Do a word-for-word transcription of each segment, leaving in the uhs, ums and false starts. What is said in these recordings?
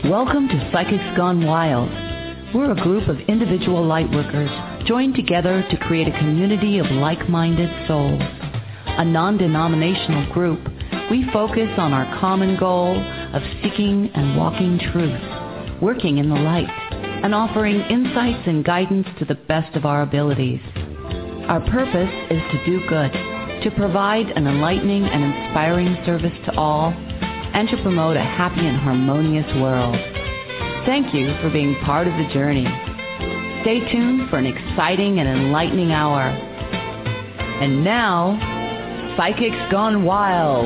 Welcome to Psychics Gone Wild. We're a group of individual lightworkers joined together to create a community of like-minded souls. A non-denominational group, we focus on our common goal of seeking and walking truth, working in the light, and offering insights and guidance to the best of our abilities. Our purpose is to do good, to provide an enlightening and inspiring service to all, and to promote a happy and harmonious world. Thank you for being part of the journey. Stay tuned for an exciting and enlightening hour. And now, Psychics Gone Wild.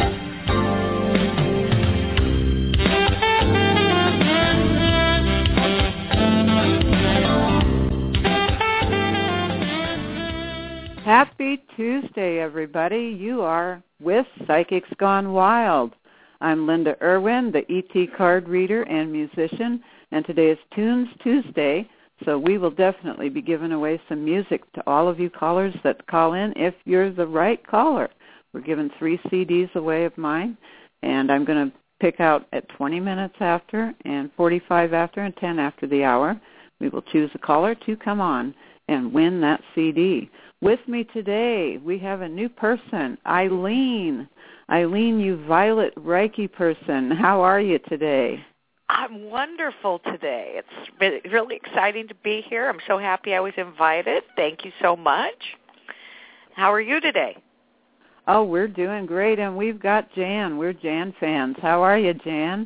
Happy Tuesday, everybody. You are with Psychics Gone Wild. I'm Linda Irwin, the E T card reader and musician, and today is Tunes Tuesday, so we will definitely be giving away some music to all of you callers that call in if you're the right caller. We're giving three C Ds away of mine, and I'm going to pick out at twenty minutes after and forty-five after and ten after the hour. We will choose a caller to come on and win that C D. With me today, we have a new person, Eileen. Eileen, you violet Reiki person. How are you today? I'm wonderful today. It's really exciting to be here. I'm so happy I was invited. Thank you so much. How are you today? Oh, we're doing great, and we've got Jan. We're Jan fans. How are you, Jan?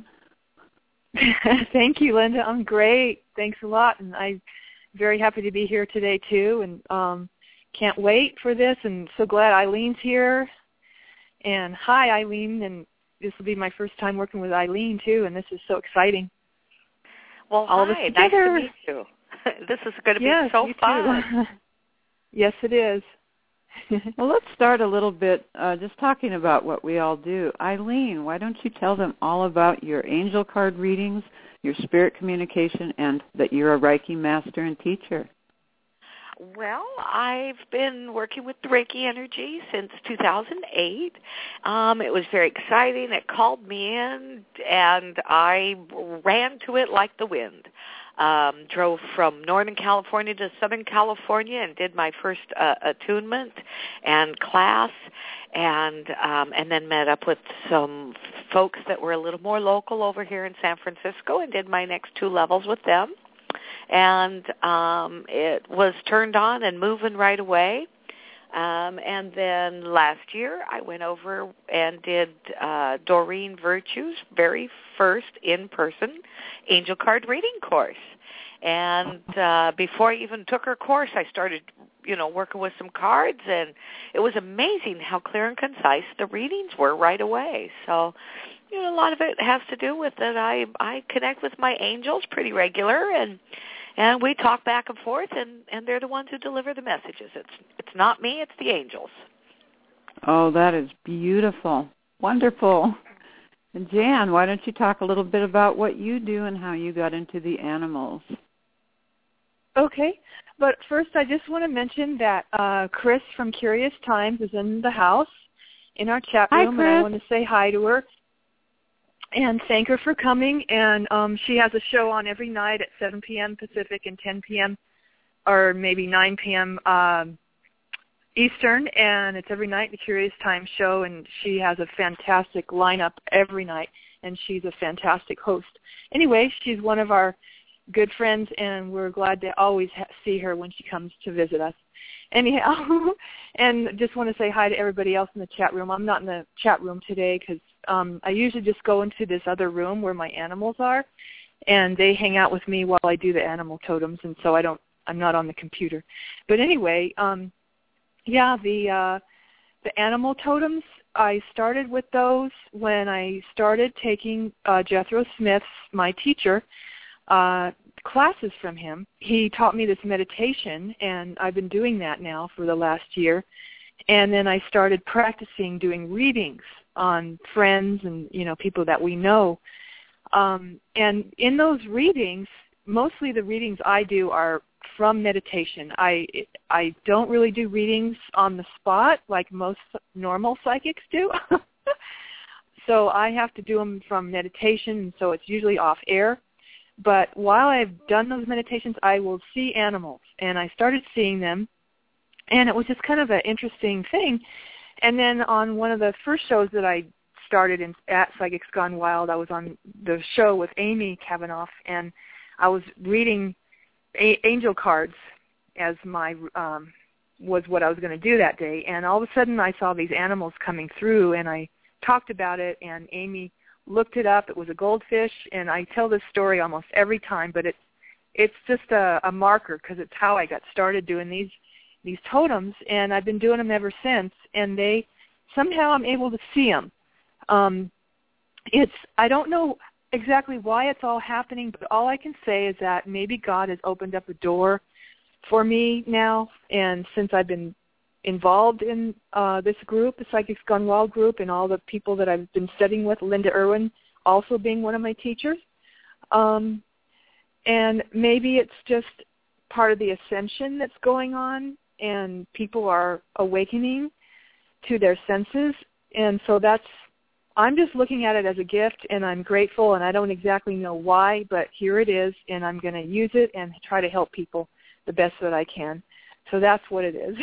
Thank you, Linda. I'm great. Thanks a lot, and I'm very happy to be here today, too, and um, can't wait for this, and so glad Eileen's here. And hi, Eileen, and this will be my first time working with Eileen, too, and this is so exciting. Well, All hi, nice to meet you. This is going to yes, be so fun. Yes, it is. Well, let's start a little bit uh, just talking about what we all do. Eileen, why don't you tell them all about your angel card readings, your spirit communication, and that you're a Reiki master and teacher? Well, I've been working with the Reiki energy since two thousand eight. Um, it was very exciting. It called me in, and I ran to it like the wind. Um, drove from Northern California to Southern California and did my first uh, attunement and class, and um, and then met up with some folks that were a little more local over here in San Francisco and did my next two levels with them. And um, it was turned on and moving right away. Um, and then last year I went over and did uh, Doreen Virtue's very first in-person angel card reading course. And uh, before I even took her course, I started, you know, working with some cards, and it was amazing how clear and concise the readings were right away. So, you know, a lot of it has to do with that I I connect with my angels pretty regular, and and we talk back and forth, and, and they're the ones who deliver the messages. It's it's not me, it's the angels. Oh, that is beautiful. Wonderful. And Jan, why don't you talk a little bit about what you do and how you got into the animals? Okay, but first I just want to mention that uh, Chris from Curious Times is in the house in our chat room, hi, Chris. And I want to say hi to her and thank her for coming. And um, she has a show on every night at seven p.m. Pacific and ten p.m. or maybe nine p.m. Um, Eastern, and it's every night, the Curious Times show, and she has a fantastic lineup every night, and she's a fantastic host. Anyway, she's one of our good friends, and we're glad to always ha- see her when she comes to visit us. Anyhow, and just want to say hi to everybody else in the chat room. I'm not in the chat room today because um, I usually just go into this other room where my animals are, and they hang out with me while I do the animal totems, and so I don't, I'm not on the computer. But anyway, um, yeah, the uh, the animal totems, I started with those when I started taking uh, Jethro Smith's, my teacher, uh, classes from him. He taught me this meditation, and I've been doing that now for the last year. And then I started practicing doing readings on friends and, you know, people that we know. Um, and in those readings, mostly the readings I do are from meditation. I I don't really do readings on the spot like most normal psychics do. So I have to do them from meditation, and so it's usually off air. But while I've done those meditations, I will see animals, and I started seeing them, and it was just kind of an interesting thing. And then on one of the first shows that I started in, at Psychics Gone Wild, I was on the show with Amy Kavanaugh, and I was reading a- angel cards as my um, was what I was going to do that day. And all of a sudden, I saw these animals coming through, and I talked about it, and Amy looked it up. It was a goldfish, and I tell this story almost every time, but it's it's just a, a marker because it's how I got started doing these these totems, and I've been doing them ever since. And they somehow I'm able to see them. Um, it's I don't know exactly why it's all happening, but all I can say is that maybe God has opened up a door for me now, and since I've been involved in uh, this group, the Psychics Gone Wild group, and all the people that I've been studying with, Linda Irwin also being one of my teachers. Um, and maybe it's just part of the ascension that's going on, and people are awakening to their senses. And so that's, I'm just looking at it as a gift, and I'm grateful, and I don't exactly know why, but here it is, and I'm going to use it and try to help people the best that I can. So that's what it is.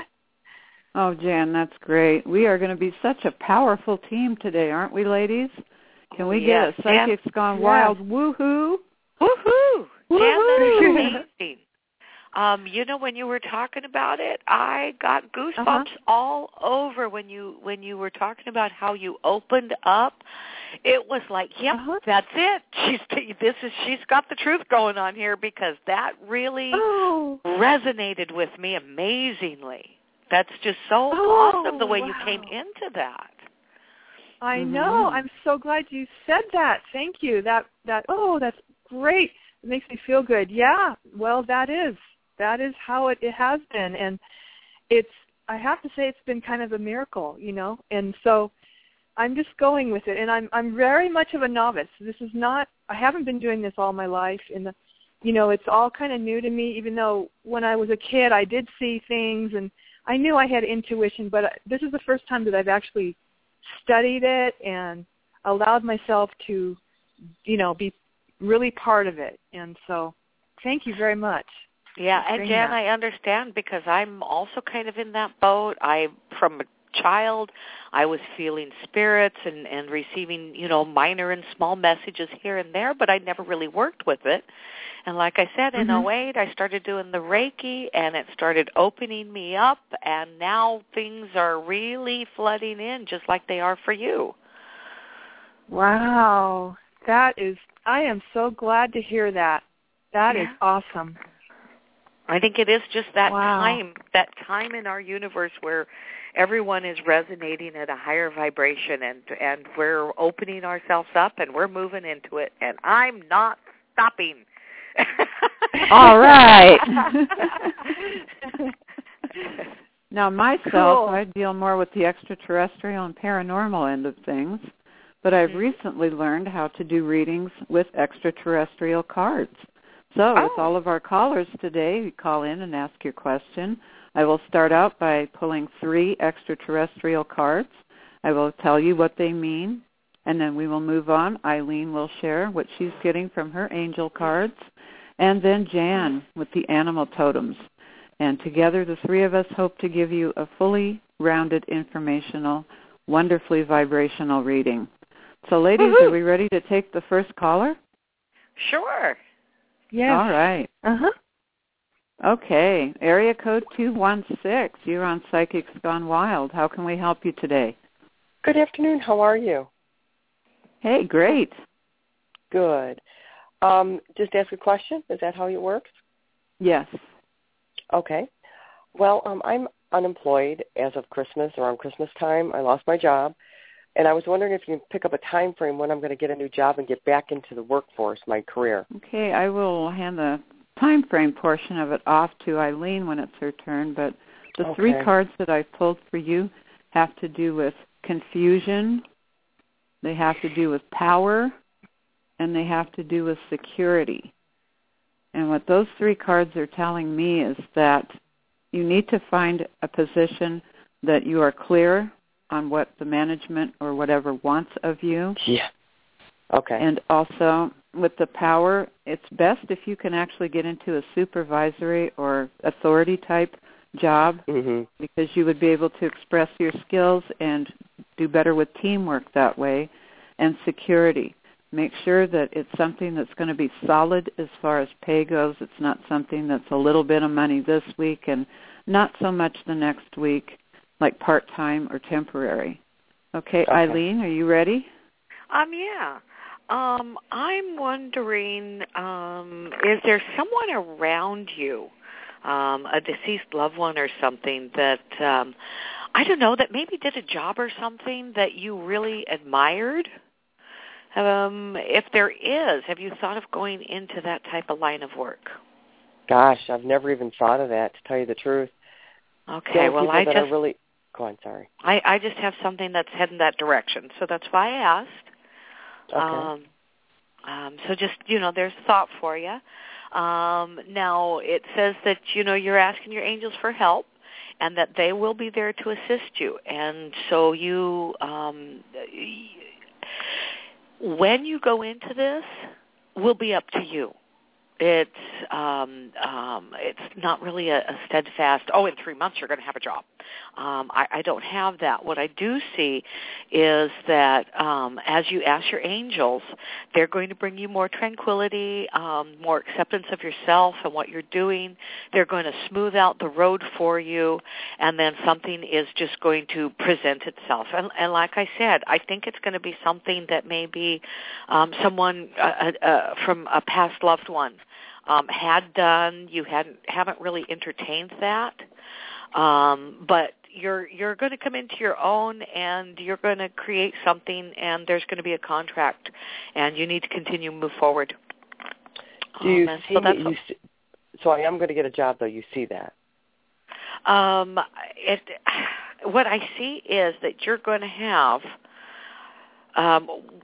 Oh, Jan, that's great. We are going to be such a powerful team today, aren't we, ladies? Can we yes. get a Psychics Jan, Gone yes. Wild woohoo? Woohoo! Woohoo! Jan, that is amazing. Um, you know, when you were talking about it, I got goosebumps uh-huh. all over when you when you were talking about how you opened up. It was like, yep, uh-huh. that's it. She's this is she's got the truth going on here, because that really oh. resonated with me amazingly. That's just so oh, awesome the way wow. you came into that. I mm-hmm. know. I'm so glad you said that. Thank you. That that oh, that's great. It makes me feel good. Yeah. Well, that is. That is how it, it has been, and it's. I have to say, it's been kind of a miracle, you know. And so, I'm just going with it, and I'm I'm very much of a novice. This is not. I haven't been doing this all my life. In the, you know, it's all kind of new to me. Even though when I was a kid, I did see things, and I knew I had intuition. But this is the first time that I've actually studied it and allowed myself to, you know, be really part of it. And so, thank you very much. Yeah, and Jan, I understand, because I'm also kind of in that boat. I, from a child, I was feeling spirits and, and receiving, you know, minor and small messages here and there, but I never really worked with it. And like I said, in mm-hmm. oh eight, I started doing the Reiki, and it started opening me up, and now things are really flooding in, just like they are for you. Wow. That is, I am so glad to hear that. That yeah. is awesome. I think it is just that wow. time, that time in our universe where everyone is resonating at a higher vibration, and and we're opening ourselves up, and we're moving into it, and I'm not stopping. All right. Now, myself, cool. I deal more with the extraterrestrial and paranormal end of things, but I've mm-hmm. recently learned how to do readings with extraterrestrial cards. So oh. with all of our callers today, you call in and ask your question. I will start out by pulling three extraterrestrial cards. I will tell you what they mean, and then we will move on. Eileen will share what she's getting from her angel cards, and then Jan with the animal totems. And together, the three of us hope to give you a fully rounded, informational, wonderfully vibrational reading. So, ladies, Woo-hoo. Are we ready to take the first caller? Sure. Yes. All right. Uh-huh. Okay. Area code two one six. You're on Psychics Gone Wild. How can we help you today? Good afternoon. How are you? Hey, great. Good. Um, just ask a question. Is that how it works? Yes. Okay. Well, um, I'm unemployed as of Christmas, around Christmas time. I lost my job, and I was wondering if you can pick up a time frame when I'm going to get a new job and get back into the workforce, my career. Okay, I will hand the time frame portion of it off to Eileen when it's her turn, but the okay. three cards that I pulled for you have to do with confusion, they have to do with power, and they have to do with security. And what those three cards are telling me is that you need to find a position that you are clear on what the management or whatever wants of you. Yeah. Okay. And also with the power, it's best if you can actually get into a supervisory or authority type job, mm-hmm. because you would be able to express your skills and do better with teamwork that way, and security. Make sure that it's something that's going to be solid as far as pay goes. It's not something that's a little bit of money this week and not so much the next week, like part-time or temporary. Okay, okay. Eileen, are you ready? Um, yeah. Um, I'm wondering, um, is there someone around you, um, a deceased loved one or something that, um, I don't know, that maybe did a job or something that you really admired? Um, if there is, have you thought of going into that type of line of work? Gosh, I've never even thought of that, to tell you the truth. Okay, well, people I that just are really... Go on, sorry. I, I just have something that's heading that direction, so that's why I asked. Okay. Um, um, so just, you know, there's thought for you. Um, now, it says that, you know, you're asking your angels for help and that they will be there to assist you. And so you, um, when you go into this, will be up to you. It's um, um, it's not really a, a steadfast, oh, in three months you're going to have a job. Um, I, I don't have that. What I do see is that um, as you ask your angels, they're going to bring you more tranquility, um, more acceptance of yourself and what you're doing. They're going to smooth out the road for you, and then something is just going to present itself. And, and like I said, I think it's going to be something that may be um, someone uh, uh, from a past loved one Um, had done. You hadn't haven't really entertained that, um, but you're you're going to come into your own, and you're going to create something, and there's going to be a contract, and you need to continue to move forward. Do you um, see? So, that's you see, so I am going to get a job, though. You see that? Um, it. What I see is that you're going to have. Um,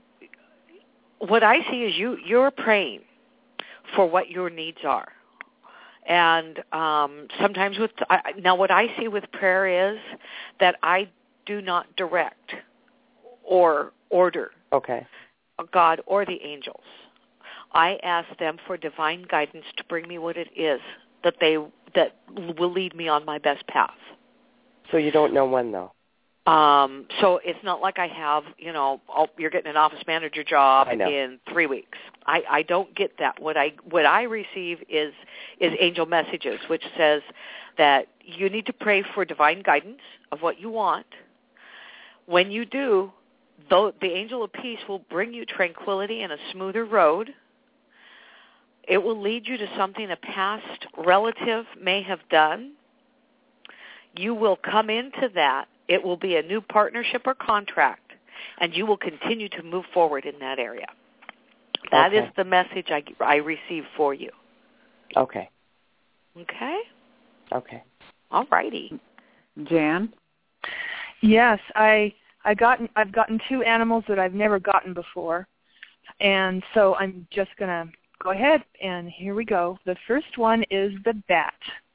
what I see is you you're praying for what your needs are. And um, sometimes with, I, now what I see with prayer is that I do not direct or order okay. God or the angels. I ask them for divine guidance to bring me what it is that they, that will lead me on my best path. So you don't know when, though? Um, so it's not like I have, you know, oh, you're getting an office manager job in three weeks. I, I don't get that. What I what I receive is is angel messages, which says that you need to pray for divine guidance of what you want. When you do, though, the angel of peace will bring you tranquility and a smoother road. It will lead you to something a past relative may have done. You will come into that. It will be a new partnership or contract, and you will continue to move forward in that area. That okay. is the message I, I receive for you. Okay. Okay? Okay. All righty. Jan? Yes, I I gotten I've gotten two animals that I've never gotten before, and so I'm just gonna go ahead and here we go. The first one is the bat,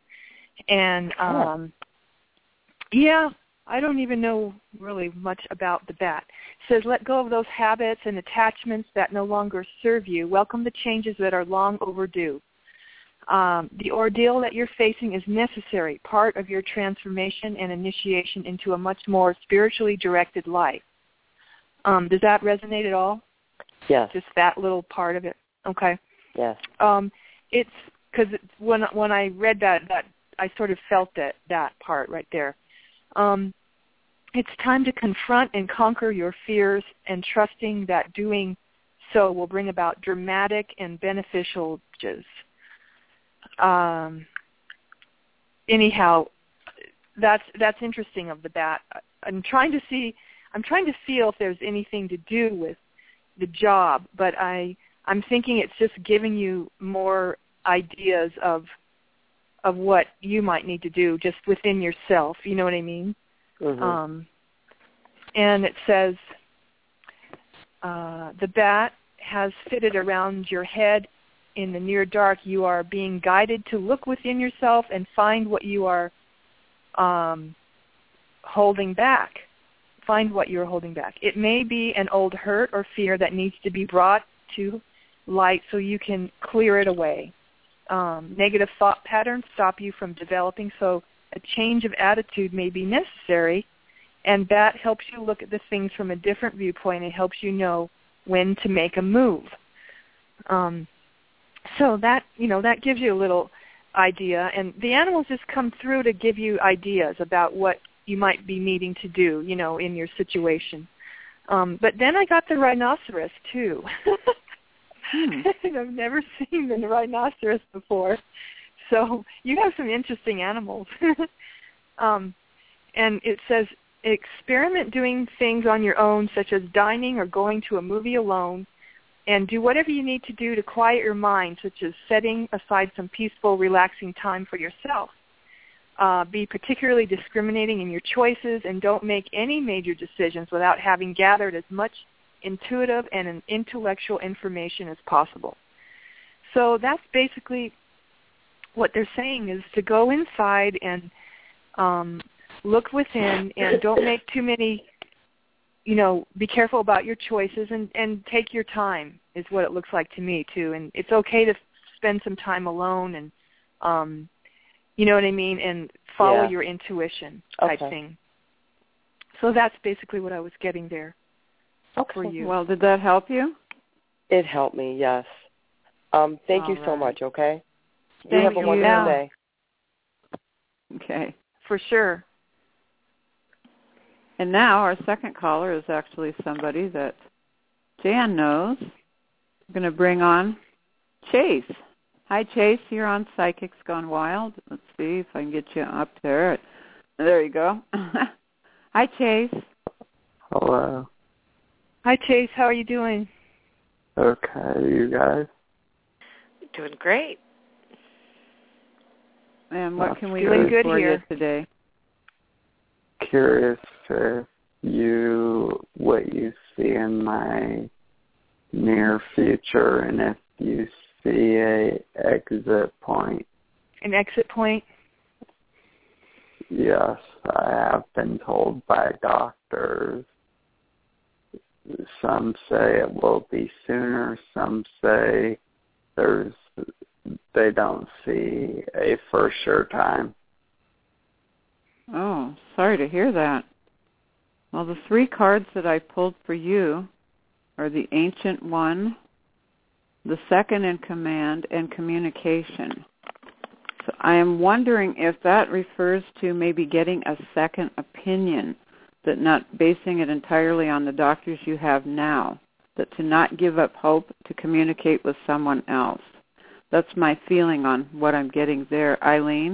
and um, oh. yeah. I don't even know really much about the bat. It says, let go of those habits and attachments that no longer serve you. Welcome the changes that are long overdue. Um, the ordeal that you're facing is necessary, part of your transformation and initiation into a much more spiritually directed life. Um, does that resonate at all? Yes. Just that little part of it? Okay. Yes. Um, it's because when when I read that, that I sort of felt that, that part right there. Um, it's time to confront and conquer your fears, and trusting that doing so will bring about dramatic and beneficial changes. Um, anyhow, that's that's interesting of the bat. I'm trying to see, I'm trying to feel if there's anything to do with the job, but I I'm thinking it's just giving you more ideas of of what you might need to do just within yourself. You know what I mean? Mm-hmm. Um, and it says, uh, the bat has fitted around your head in the near dark. You are being guided to look within yourself and find what you are um, holding back. Find what you're holding back. It may be an old hurt or fear that needs to be brought to light so you can clear it away. Um, negative thought patterns stop you from developing, so a change of attitude may be necessary, and that helps you look at the things from a different viewpoint. It helps you know when to make a move. Um, so that, you know, that gives you a little idea, and the animals just come through to give you ideas about what you might be needing to do, you know, in your situation. Um, but then I got the rhinoceros, too. hmm. I've never seen the rhinoceros before. So you have some interesting animals. um, and it says, experiment doing things on your own, such as dining or going to a movie alone, and do whatever you need to do to quiet your mind, such as setting aside some peaceful, relaxing time for yourself. Uh, be particularly discriminating in your choices, and don't make any major decisions without having gathered as much intuitive and intellectual information as possible. So that's basically what they're saying, is to go inside and um, look within, and don't make too many, you know, be careful about your choices, and, and take your time is what it looks like to me, too. And it's okay to spend some time alone and, um, you know what I mean, and follow yeah. your intuition type okay. thing. So that's basically what I was getting there okay. for you. Well, did that help you? It helped me, yes. Um, thank All you so right. much, okay? Thank you have a you. wonderful Yeah. day. Okay. For sure. And now our second caller is actually somebody that Jan knows. I'm going to bring on Chase. Hi, Chase. You're on Psychics Gone Wild. Let's see if I can get you up there. There you go. Hi, Chase. Hello. Hi, Chase. How are you doing? Okay, you guys? Doing great. And what That's can we doing do good for here. you today? Curious if you, what you see in my near future, and if you see a exit point. An exit point? Yes, I have been told by doctors. Some say it will be sooner. Some say there's they don't see a for sure time. Oh, sorry to hear that. Well, the three cards that I pulled for you are the Ancient One, the Second in Command, and Communication. So I am wondering if that refers to maybe getting a second opinion, that not basing it entirely on the doctors you have now, that to not give up hope, to communicate with someone else. That's my feeling on what I'm getting there. Eileen?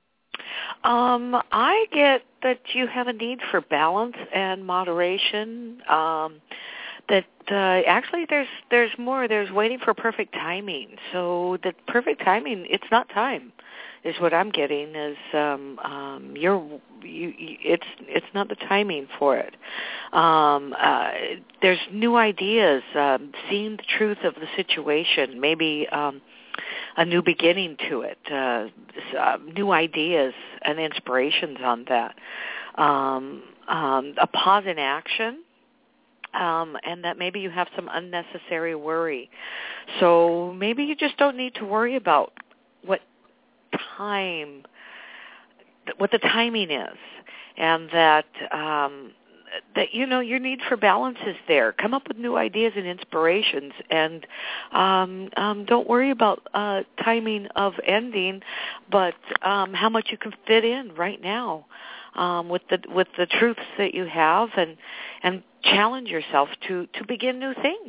Um, I get that you have a need for balance and moderation. Um, that uh, actually there's there's more. There's waiting for perfect timing. So the perfect timing, it's not time, is what I'm getting. Is um, um, you're you, you, it's it's not the timing for it. Um, uh, there's new ideas, um, seeing the truth of the situation, maybe. Um, a new beginning to it, uh, uh, new ideas and inspirations on that, um, um, a pause in action, um, and that maybe you have some unnecessary worry. So maybe you just don't need to worry about what time, what the timing is, and that um, that, you know, your need for balance is there. Come up with new ideas and inspirations, and um, um, don't worry about uh, timing of ending, but um, how much you can fit in right now um, with the with the truths that you have, and and challenge yourself to, to begin new things,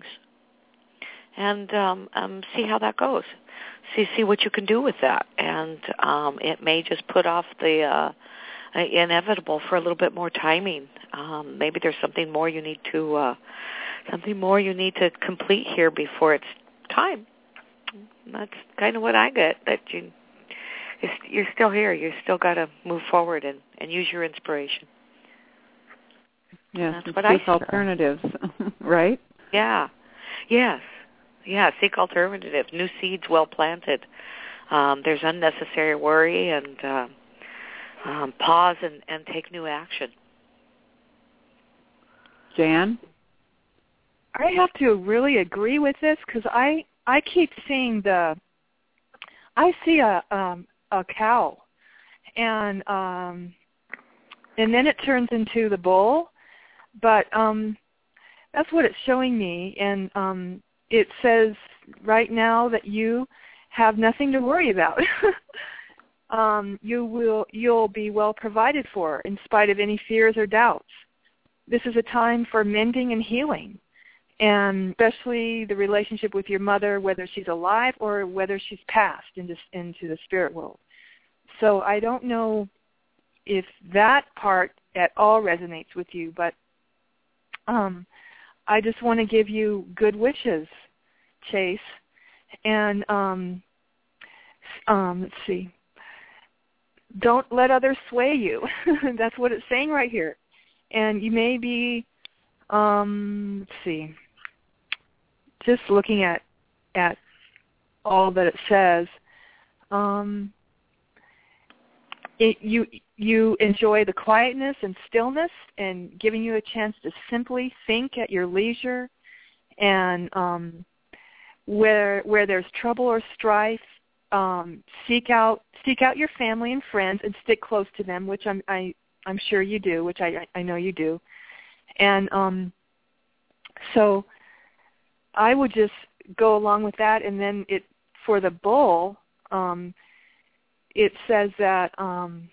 and um, um, see how that goes. See see what you can do with that, and um, it may just put off the uh, inevitable for a little bit more timing. Um, maybe there's something more you need to uh, something more you need to complete here before it's time. That's kind of what I get. That you you're still here. You still got to move forward and, and use your inspiration. Yes, that's and what seek I alternatives, right? Yeah. Yes. Yeah. Seek alternatives. New seeds well planted. Um, there's unnecessary worry, and uh, um, pause and, and take new action. Jan? I have to really agree with this, because I I keep seeing the, I see a um, a cow, and um, and then it turns into the bull, but um, that's what it's showing me, and um, it says right now that you have nothing to worry about. um, you will you'll be well provided for in spite of any fears or doubts. This is a time for mending and healing, and especially the relationship with your mother, whether she's alive or whether she's passed into into the spirit world. So I don't know if that part at all resonates with you, but um, I just want to give you good wishes, Chase. And um, um, let's see. Don't let others sway you. That's what it's saying right here. And you may be, um, let's see, just looking at at all that it says. Um, it, you you enjoy the quietness and stillness, and giving you a chance to simply think at your leisure. And um, where where there's trouble or strife, um, seek out seek out your family and friends and stick close to them, which I'm I, I'm sure you do, which I I know you do. And um, so I would just go along with that, and then it for the bull, um, it says that um,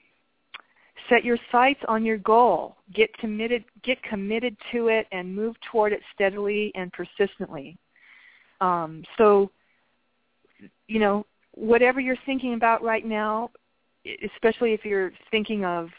set your sights on your goal, get committed, get committed to it, and move toward it steadily and persistently. Um, so, you know, whatever you're thinking about right now, especially if you're thinking of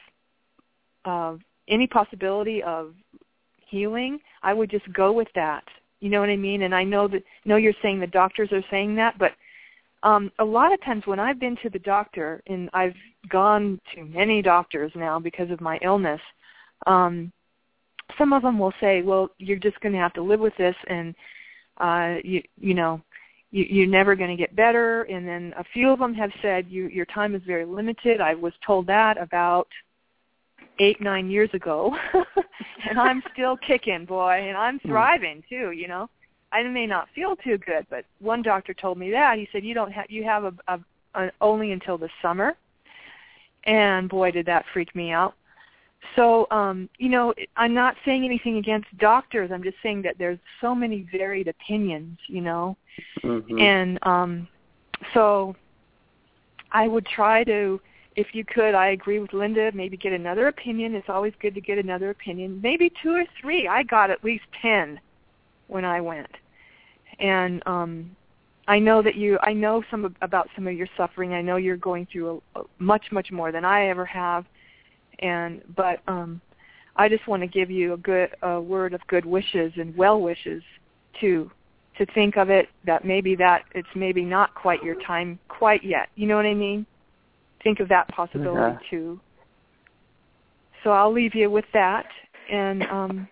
of any possibility of healing, I would just go with that. You know what I mean? And I know that know you're saying the doctors are saying that, but um, a lot of times when I've been to the doctor, and I've gone to many doctors now because of my illness, um, some of them will say, well, you're just going to have to live with this, and uh, you, you know, you, you're never going to get better. And then a few of them have said, you, your time is very limited. I was told that about eight, nine years ago, and I'm still kicking, boy, and I'm thriving too, you know. I may not feel too good, but one doctor told me that. He said, you don't have, you have a, a, a only until the summer, and boy, did that freak me out. So, um, you know, I'm not saying anything against doctors. I'm just saying that there's so many varied opinions, you know, mm-hmm. and um, so I would try to, if you could, I agree with Linda, maybe get another opinion. It's always good to get another opinion, maybe two or three. I got at least ten when I went. And um, I know that you, I know some about some of your suffering. I know you're going through a, a much, much more than I ever have. And but um, I just want to give you a good a word of good wishes and well wishes to to think of it that maybe that it's maybe not quite your time quite yet. You know what I mean? Think of that possibility yeah. too. So I'll leave you with that, and um,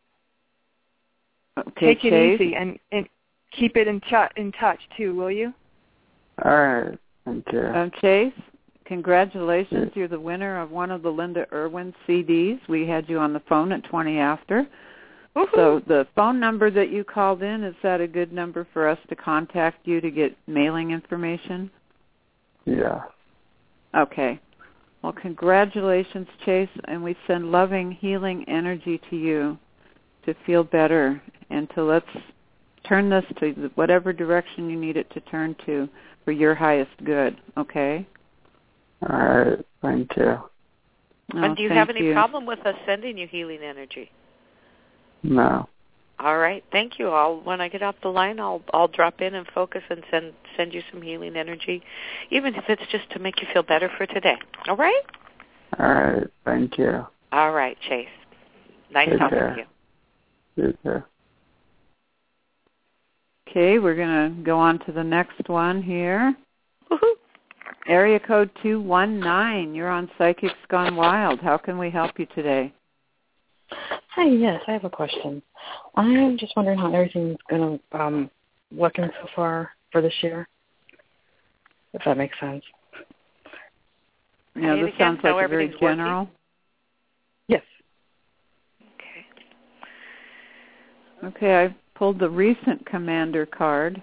okay, take it Chase. easy and, and keep it in, ch- in touch too, will you? All right, thank you. Um, Chase, congratulations. You're the winner of one of the Linda Irwin C Ds. We had you on the phone at twenty after. Woo-hoo. So the phone number that you called in, is that a good number for us to contact you to get mailing information? Yeah. Okay. Well, congratulations, Chase, and we send loving, healing energy to you to feel better and to let's turn this to whatever direction you need it to turn to for your highest good, okay? All right. Thank you. Oh, and do you have any you. problem with us sending you healing energy? No. All right, thank you. I'll when I get off the line, I'll I'll drop in and focus and send send you some healing energy, even if it's just to make you feel better for today. All right? All right, thank you. All right, Chase. Nice Take talking care. to you. You too. Okay, we're going to go on to the next one here. Woohoo. Area code two one nine. You're on Psychics Gone Wild. How can we help you today? Hi, yes, I have a question. I'm just wondering how everything's going to um, looking so far for this year, if that makes sense. Yeah, this sounds like a very general. Working? Yes. Okay. Okay, I pulled the recent commander card.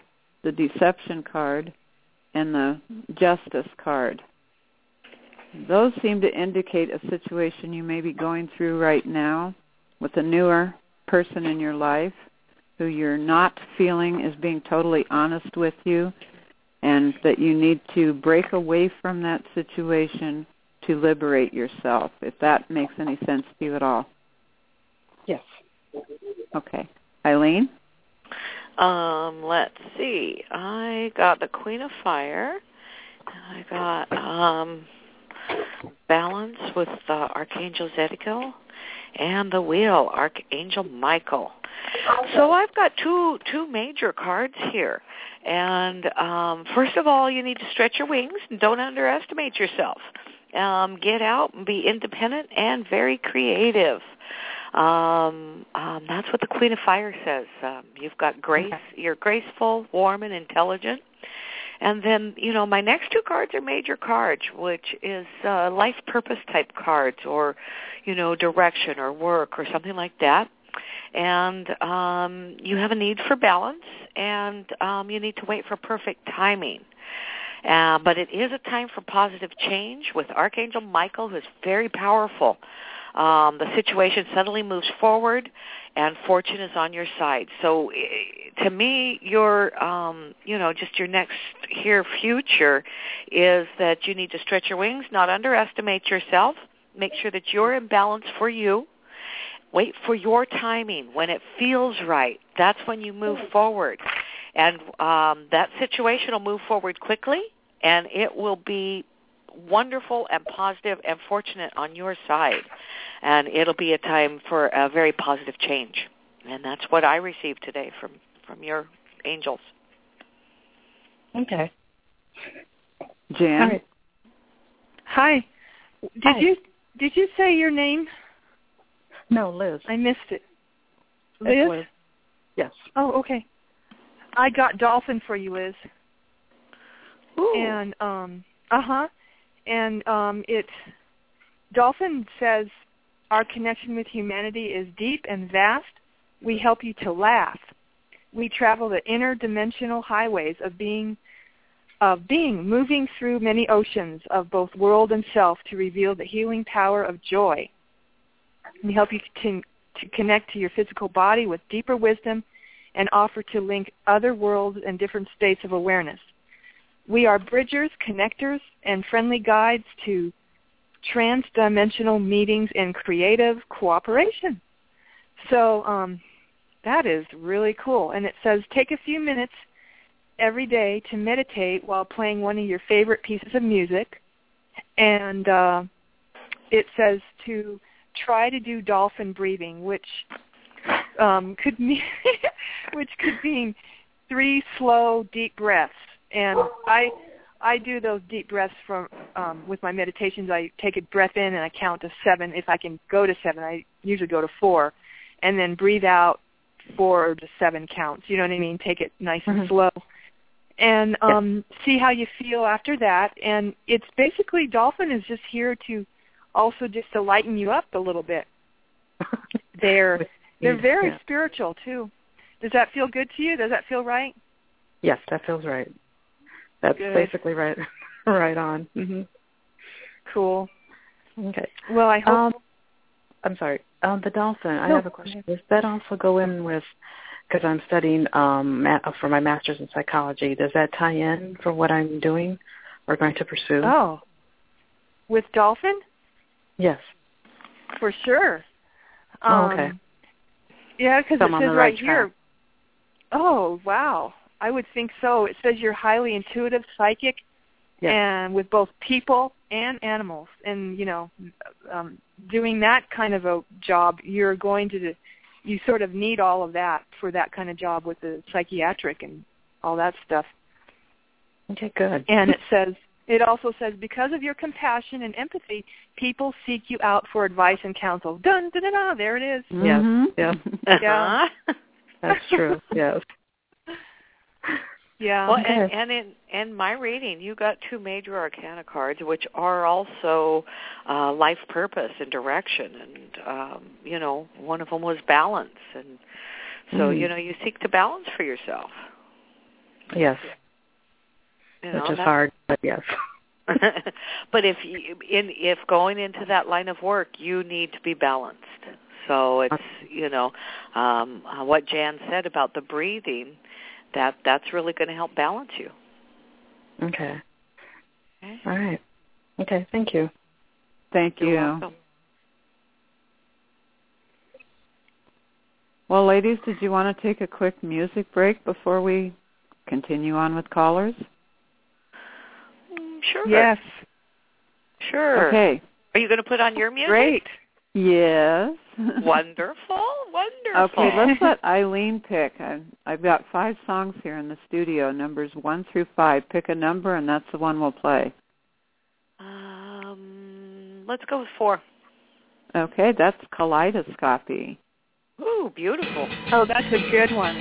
the Deception card, and the Justice card. Those seem to indicate a situation you may be going through right now with a newer person in your life who you're not feeling is being totally honest with you, and that you need to break away from that situation to liberate yourself, if that makes any sense to you at all. Yes. Okay. Eileen? Um, let's see. I got the Queen of Fire. I got um, Balance with uh, Archangel Zadkiel, and the Wheel, Archangel Michael. So I've got two two major cards here. And um, first of all, you need to stretch your wings and don't underestimate yourself. Um, get out and be independent and very creative. Um, um, that's what the Queen of Fire says. Um, you've got grace. Okay. You're graceful, warm, and intelligent. And then, you know, my next two cards are major cards, which is uh, life purpose type cards, or, you know, direction or work or something like that. And um, you have a need for balance, and um, you need to wait for perfect timing. Uh, but it is a time for positive change with Archangel Michael, who is very powerful. Um, the situation suddenly moves forward, and fortune is on your side. So, to me, your, um, you know, just your next here future is that you need to stretch your wings, not underestimate yourself. Make sure that you're in balance for you. Wait for your timing. When it feels right, that's when you move forward. And um, that situation will move forward quickly, and it will be wonderful and positive and fortunate on your side. And it'll be a time for a very positive change. And that's what I received today from, from your angels. Okay. Jan? All right. Hi. Did Hi. you did you say your name? No, Liz. I missed it. It's Liz? Liz? Yes. Oh, okay. I got Dolphin for you, Liz. Ooh. And um uh-huh. And um it Dolphin says our connection with humanity is deep and vast. We help you to laugh. We travel the interdimensional highways of being of being, moving through many oceans of both world and self to reveal the healing power of joy. We help you to, to connect to your physical body with deeper wisdom and offer to link other worlds and different states of awareness. We are bridgers, connectors, and friendly guides to trans-dimensional meetings and creative cooperation. So um, that is really cool. And it says take a few minutes every day to meditate while playing one of your favorite pieces of music. And uh, it says to try to do dolphin breathing, which um, could mean which could mean three slow, deep breaths. And I I do those deep breaths from um, with my meditations. I take a breath in and I count to seven. If I can go to seven, I usually go to four, and then breathe out four to seven counts. You know what I mean? Take it nice mm-hmm. and slow. And um, yeah. see how you feel after that. And it's basically, Dolphin is just here to also just to lighten you up a little bit. They're they're very yeah. spiritual too. Does that feel good to you? Does that feel right? Yes, that feels right. That's good. Basically right, right on. Mm-hmm. Cool. Okay. Well, I hope. Um, I'm sorry. Um, the dolphin. I no. have a question. Does that also go in with? Because I'm studying um, ma- for my master's in psychology. Does that tie in for what I'm doing or going to pursue? Oh, with dolphin? Yes. For sure. Um, oh, okay. Yeah, because so it says right, right track. here. Oh, wow. I would think so. It says you're highly intuitive, psychic, yes. and with both people and animals. And, you know, um, doing that kind of a job, you're going to, you sort of need all of that for that kind of job with the psychiatric and all that stuff. Okay, good. And it says, it also says, because of your compassion and empathy, people seek you out for advice and counsel. Dun, dun, dun, dun, there it is. Mm-hmm. Yes, yeah. yeah. That's true, yes. Yeah. Well, okay. and, and in, in my reading, you got two major arcana cards, which are also uh, life purpose and direction. And, um, you know, one of them was balance. And so, mm. you know, you seek to balance for yourself. Yes. You know, Which is hard, but yes. But if you, in if going into that line of work, you need to be balanced. So it's, you know, um, what Jan said about the breathing, that that's really going to help balance you. Okay. Okay. All right. Okay, thank you. Thank You're you. welcome. Well, ladies, did you want to take a quick music break before we continue on with callers? Mm, sure. Yes. Sure. Okay. Are you going to put on your music? Great. Yes. Wonderful. Wonderful. Okay, let's let Eileen pick. I've, I've got five songs here in the studio, numbers one through five. Pick a number, and that's the one we'll play. Um, let's go with four. Okay, that's Kaleidoscopy. Ooh, beautiful. Oh, that's a good one.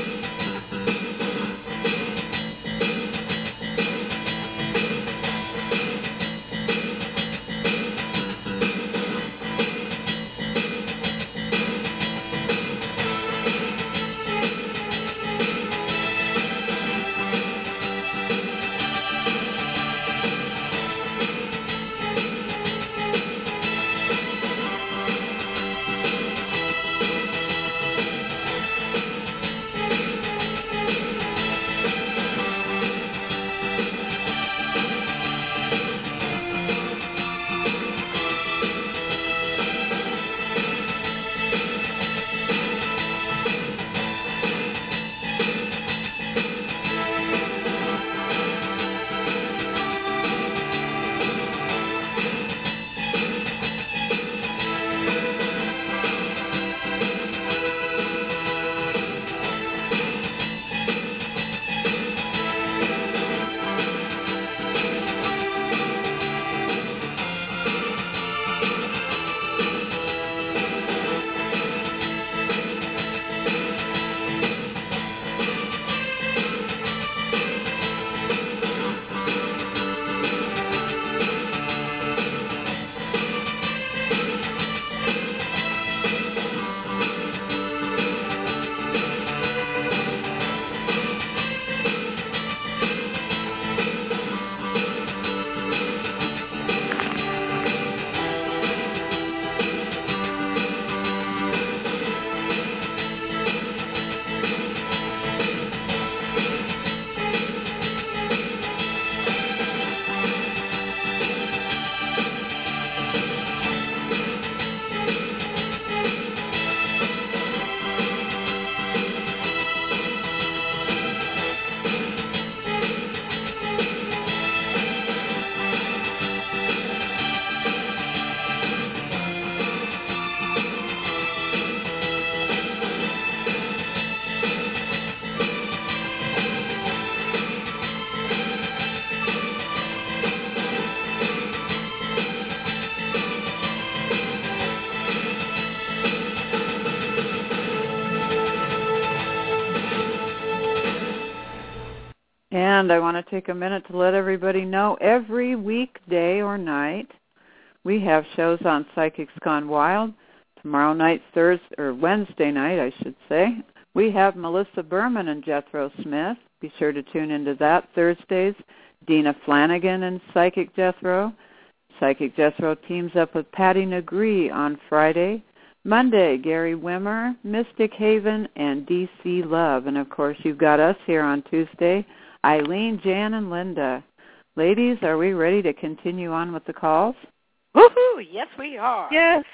And I want to take a minute to let everybody know every weekday or night we have shows on Psychics Gone Wild. Tomorrow night, Thursday, or Wednesday night, I should say, we have Melissa Berman and Jethro Smith. Be sure to tune into that. Thursdays, Dina Flanagan and Psychic Jethro. Psychic Jethro teams up with Patty Negree on Friday. Monday, Gary Wimmer, Mystic Haven, and D C Love. And, of course, you've got us here on Tuesday, Eileen, Jan, and Linda. Ladies, are we ready to continue on with the calls? Woohoo! Yes, we are. Yes.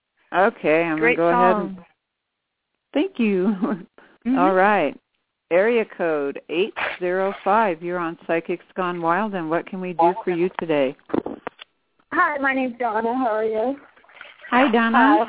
Okay, I'm going to go song. ahead and... Thank you. Mm-hmm. All right. Area code eight zero five. You're on Psychics Gone Wild, and what can we do for you today? Hi, my name's Donna. How are you? Hi, Donna.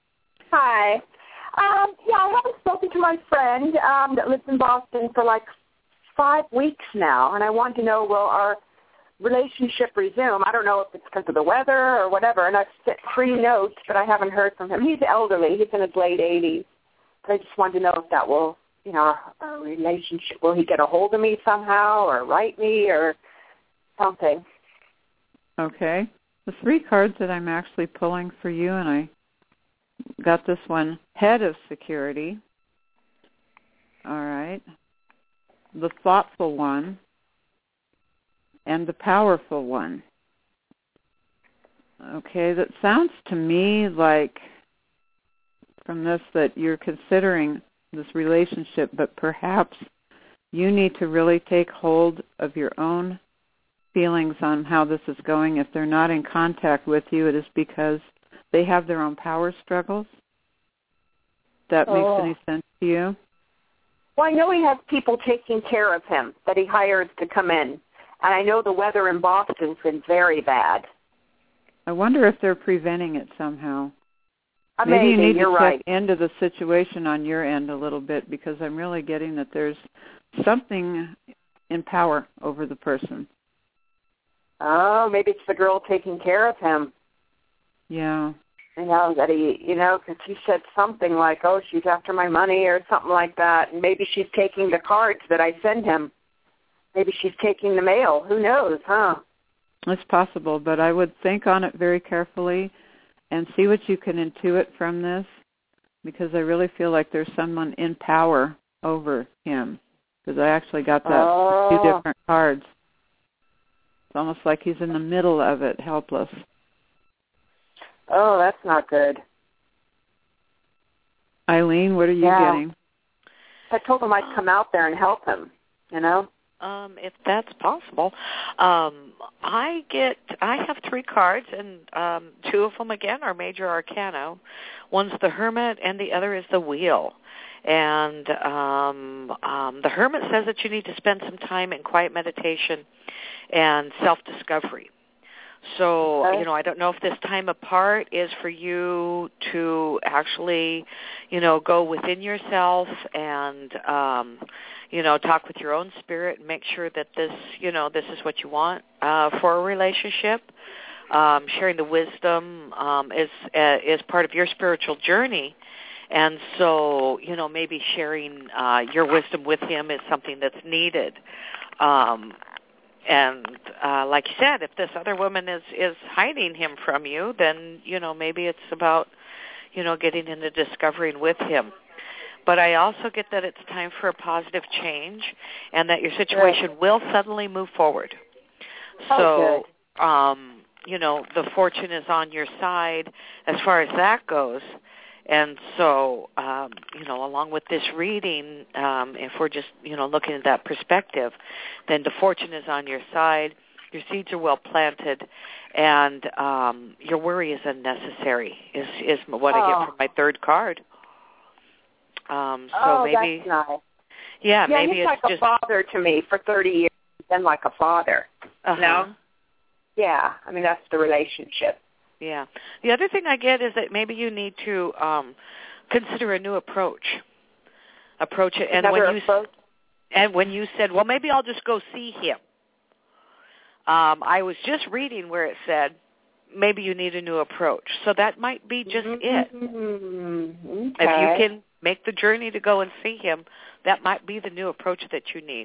Hi. Hi. Um, yeah, I haven't spoken to my friend um, that lives in Boston for like five weeks now, and I want to know, will our relationship resume? I don't know if it's because of the weather or whatever, and I've sent three notes, but I haven't heard from him. He's elderly. He's in his late eighties. So I just wanted to know if that will, you know, our relationship, will he get a hold of me somehow or write me or something? Okay. The three cards that I'm actually pulling for you, and I got this one, Head of Security. All right. the thoughtful one, and the powerful one. Okay, that sounds to me like from this that you're considering this relationship, but perhaps you need to really take hold of your own feelings on how this is going. If they're not in contact with you, it is because they have their own power struggles. That makes oh. any sense to you? Well, I know he has people taking care of him that he hired to come in. And I know the weather in Boston's been very bad. I wonder if they're preventing it somehow. Uh, maybe, maybe you need you're to check right. into the situation on your end a little bit, because I'm really getting that there's something in power over the person. Oh, maybe it's the girl taking care of him. Yeah. You know, that he, you know, because he said something like, oh, she's after my money or something like that. And maybe she's taking the cards that I send him. Maybe she's taking the mail. Who knows, huh? It's possible, but I would think on it very carefully and see what you can intuit from this, because I really feel like there's someone in power over him, because I actually got that oh. two different cards. It's almost like he's in the middle of it, helpless. Oh, that's not good. Eileen, what are you yeah. getting? I told him I'd come out there and help him, you know? Um, if that's possible. Um, I get, I have three cards, and um, two of them, again, are major arcana. One's the Hermit, and the other is the Wheel. And um, um, the Hermit says that you need to spend some time in quiet meditation and self-discovery. So, okay. you know, I don't know if this time apart is for you to actually, you know, go within yourself and, um, you know, talk with your own spirit and make sure that this, you know, this is what you want uh, for a relationship. Um, sharing the wisdom um, is uh, is part of your spiritual journey. And so, you know, maybe sharing uh, your wisdom with him is something that's needed. Um And uh, like you said, if this other woman is, is hiding him from you, then, you know, maybe it's about, you know, getting into discovering with him. But I also get that it's time for a positive change and that your situation Good. will suddenly move forward. Oh, so, um, you know, the fortune is on your side as far as that goes. And so, um, you know, along with this reading, um, if we're just, you know, looking at that perspective, then the fortune is on your side, your seeds are well planted, and um, your worry is unnecessary, is, is what oh. I get from my third card. Um, so oh, maybe, that's nice. Yeah, yeah maybe he's it's like just... a father to me for thirty years. He's been like a father. Uh-huh. You know? Yeah, I mean, that's the relationship. Yeah. The other thing I get is that maybe you need to um, consider a new approach. Approach it, and Another when you approach? and when you said, "Well, maybe I'll just go see him," um, I was just reading where it said, "Maybe you need a new approach." So that might be just mm-hmm. it. Okay. If you can make the journey to go and see him, that might be the new approach that you need.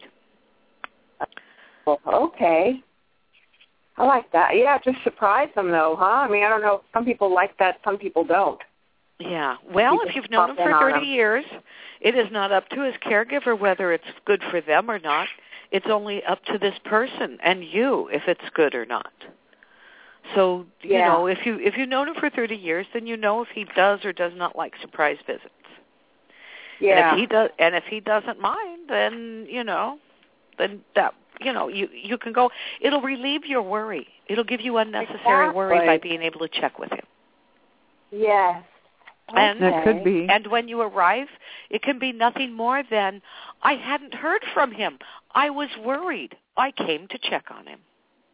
Well, okay. I like that. Yeah, just surprise them, though, huh? I mean, I don't know. Some people like that. Some people don't. Yeah. Well, You if just you've known him pop for in on thirty him. years, it is not up to his caregiver whether it's good for them or not. It's only up to this person and you if it's good or not. So, you Yeah. know, if you if you've known him for thirty years, then you know if he does or does not like surprise visits. Yeah. And if he does, and if he doesn't mind, then you know, then that you know you you can go. It'll relieve your worry. It'll give you unnecessary Exactly. worry by being able to check with him. Yes. And that could be. And when you arrive, it can be nothing more than, I hadn't heard from him. I was worried. I came to check on him.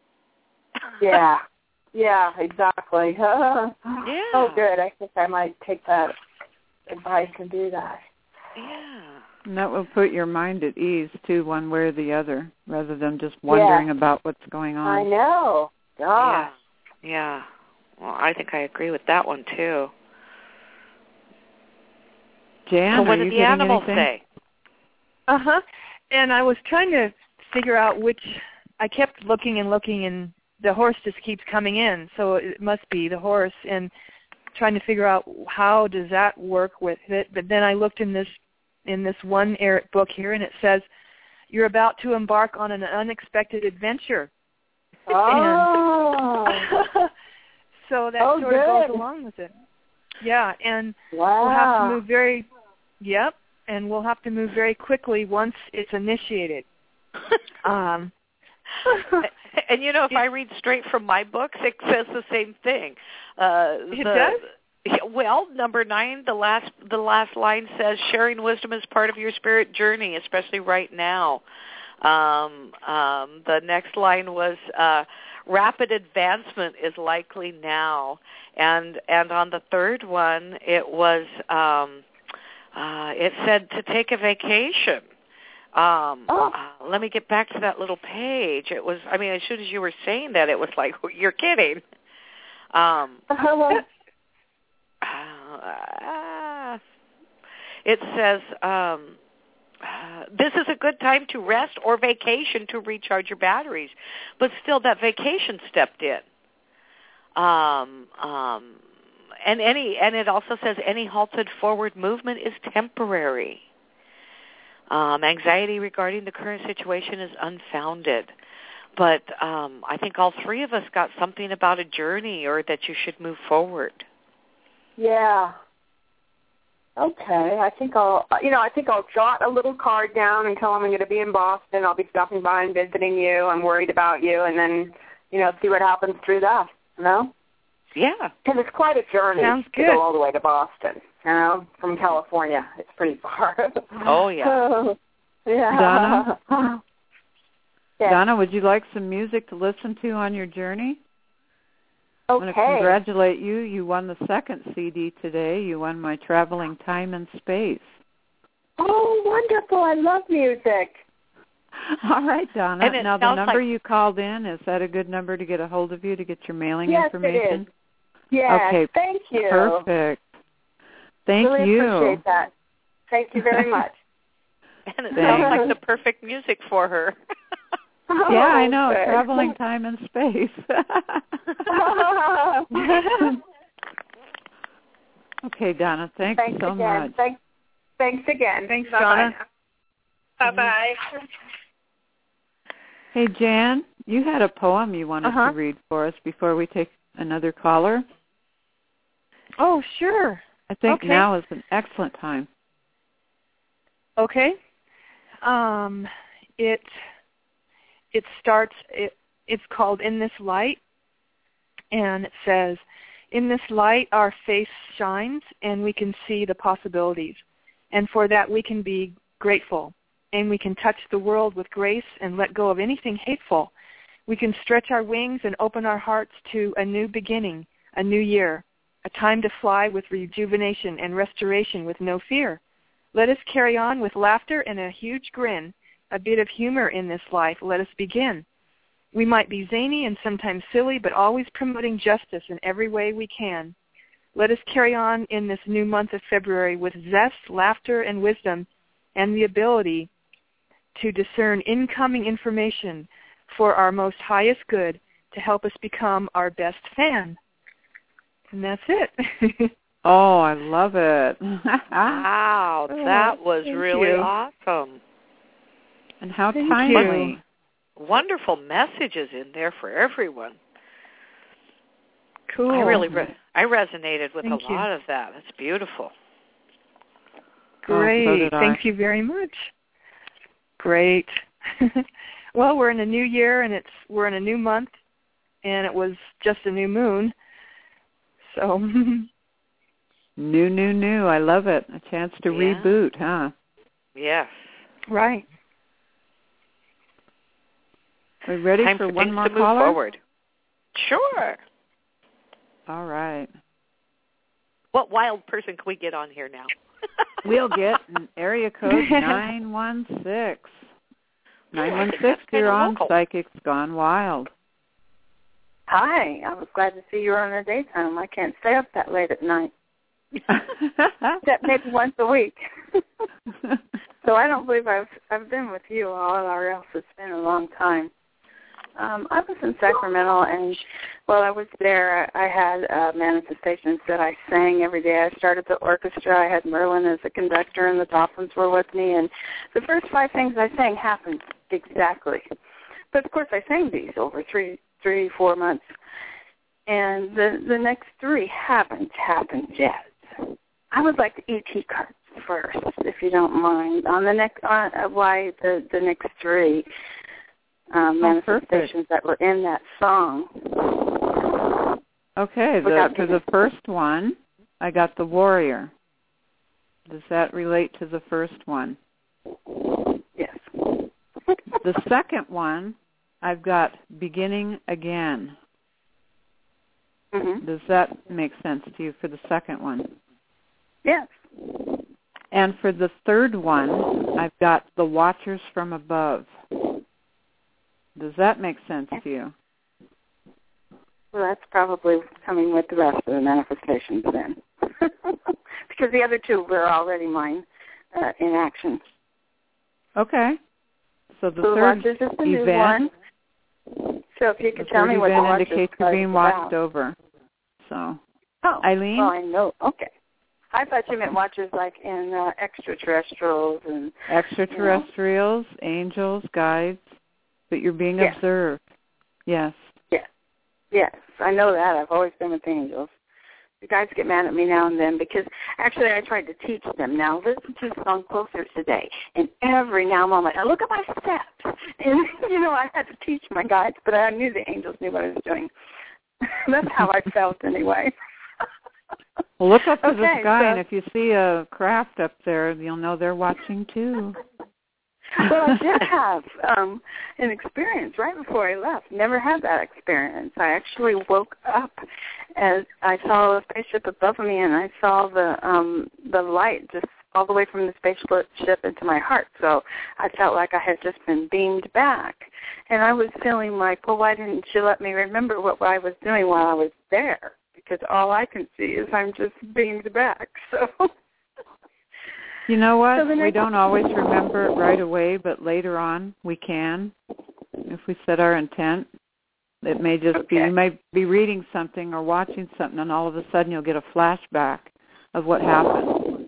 Yeah. Yeah, exactly. Yeah. Oh, good. I think I might take that advice and do that. Yeah. And that will put your mind at ease, too, one way or the other, rather than just wondering yeah. about what's going on. I know. Gosh. Yeah. Yeah. Well, I think I agree with that one, too. Jan, so what are did you the animals anything? say? Uh-huh. And I was trying to figure out which, I kept looking and looking, and the horse just keeps coming in, so it must be the horse, and trying to figure out how does that work with it. But then I looked in this in this one book here, and it says, you're about to embark on an unexpected adventure. Oh. And so that oh, sort good. of goes along with it. Yeah, and wow. we'll have to move very, yep, and we'll have to move very quickly once it's initiated. um, and you know, if I read straight from my books, it says the same thing. Uh, it the, does? Well, number nine, the last the last line says, sharing wisdom is part of your spirit journey, especially right now. Um, um, the next line was, uh, rapid advancement is likely now. And and on the third one, it was, um, uh, it said to take a vacation. Um, oh. uh, let me get back to that little page. It was, I mean, as soon as you were saying that, it was like, you're kidding. Um, uh, it says, um, uh, this is a good time to rest or vacation to recharge your batteries. But still, that vacation stepped in. Um, um, and any, and it also says any halted forward movement is temporary. Um, anxiety regarding the current situation is unfounded. But um, I think all three of us got something about a journey or that you should move forward. Yeah. Okay. I think I'll, you know, I think I'll jot a little card down and tell them I'm going to be in Boston. I'll be stopping by and visiting you. I'm worried about you, and then, you know, see what happens through that. You know? Yeah. Because it's quite a journey Sounds to good. go all the way to Boston. You know, from California, it's pretty far. Oh yeah. yeah. Donna. Yes. Donna, would you like some music to listen to on your journey? Okay. I want to congratulate you. You won the second C D today. You won my Traveling Time and Space. Oh, wonderful. I love music. All right, Donna. And it now, the sounds number like... you called in, is that a good number to get a hold of you to get your mailing yes, information? It is. Yes, okay. Thank you. Perfect. Thank really you. appreciate that. Thank you very much. And it Thanks. sounds like the perfect music for her. Oh, yeah, I know. good. Traveling Time and Space. Okay, Donna. Thanks, thanks so again. much. Thanks, thanks again. Thanks, Bye-bye. Donna. Bye-bye. Hey, Jan, you had a poem you wanted Uh-huh. to read for us before we take another caller. Oh, sure. I think Okay. now is an excellent time. Okay. Um, it it starts. It it's called "In This Light," and it says, "In this light, our face shines, and we can see the possibilities, and for that we can be grateful, and we can touch the world with grace and let go of anything hateful. We can stretch our wings and open our hearts to a new beginning, a new year, a time to fly with rejuvenation and restoration with no fear. Let us carry on with laughter and a huge grin, a bit of humor in this life. Let us begin. We might be zany and sometimes silly, but always promoting justice in every way we can. Let us carry on in this new month of February with zest, laughter, and wisdom, and the ability to discern incoming information for our most highest good to help us become our best fan." And that's it. Oh, I love it. Wow, that was Thank really you. awesome. And how Thank timely. you. Wonderful messages in there for everyone. Cool. I really re- I resonated with Thank a you. lot of that. That's beautiful. Great. Oh, so did I. Thank you very much. Great. Well, we're in a new year, and it's we're in a new month, and it was just a new moon. So New, new, new. I love it. A chance to Yeah. reboot, huh? Yes. right. Are we ready Time for for one things more to move caller? forward. Sure. All right. What wild person can we get on here now? We'll get an area code nine one six. nine one six, you're on Psychics Gone Wild. Hi, I was glad to see you on the daytime. I can't stay up that late at night, except maybe once a week. So I don't believe I've I've been with you all, or else it's been a long time. Um, I was in Sacramento, and while I was there, I had uh, manifestations that I sang every day. I started the orchestra. I had Merlin as a conductor, and the Dolphins were with me. And the first five things I sang happened exactly. But, of course, I sang these over three, three, four months. And the, the next three haven't happened yet. I would like the E T cards first, if you don't mind. On the next, uh, why the, the next three um, manifestations that were in that song. Okay, the, for the first one, I got the warrior. Does that relate to the first one? Yes. The second one, I've got beginning again. Mm-hmm. Does that make sense to you for the second one? Yes. And for the third one, I've got the watchers from above. Does that make sense to you? Well, that's probably coming with the rest of the manifestations then. Because the other two were already mine uh, in action. Okay. So the so third the Watchers is the event, new one. So if you could tell me what the Watchers indicates you're being watched over. So, oh, Eileen? Oh, I know. Okay. I thought you meant watchers like in uh, extraterrestrials and extraterrestrials, you know. Angels, guides, but you're being yes. observed. Yes. Yes. Yes. I know that. I've always been with angels. The guys get mad at me now and then because actually I tried to teach them. Now listen to the song Closer today, and every now and then I'm like, look at my steps. And you know, I had to teach my guides, but I knew the angels knew what I was doing. That's how I felt anyway. Well, look up to okay, the sky, so, and if you see a craft up there, you'll know they're watching too. Well, I did have um, an experience right before I left. Never had that experience. I actually woke up as I saw a spaceship above me, and I saw the um, the light just all the way from the spaceship into my heart. So I felt like I had just been beamed back. And I was feeling like, well, why didn't you let me remember what I was doing while I was there? Because all I can see is I'm just beamed back. So, you know what? So we don't always remember it right away, but later on we can, if we set our intent. It may just okay. be, you may be reading something or watching something, and all of a sudden you'll get a flashback of what happened.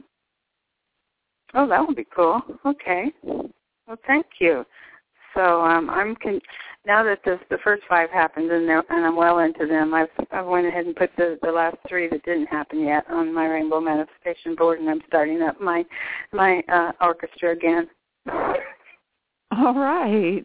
Oh, that would be cool. Okay. Well, thank you. So um, I'm con- now that the the first five happened and, and I'm well into them, I've I went ahead and put the, the last three that didn't happen yet on my Rainbow Manifestation board, and I'm starting up my my uh, orchestra again. All right.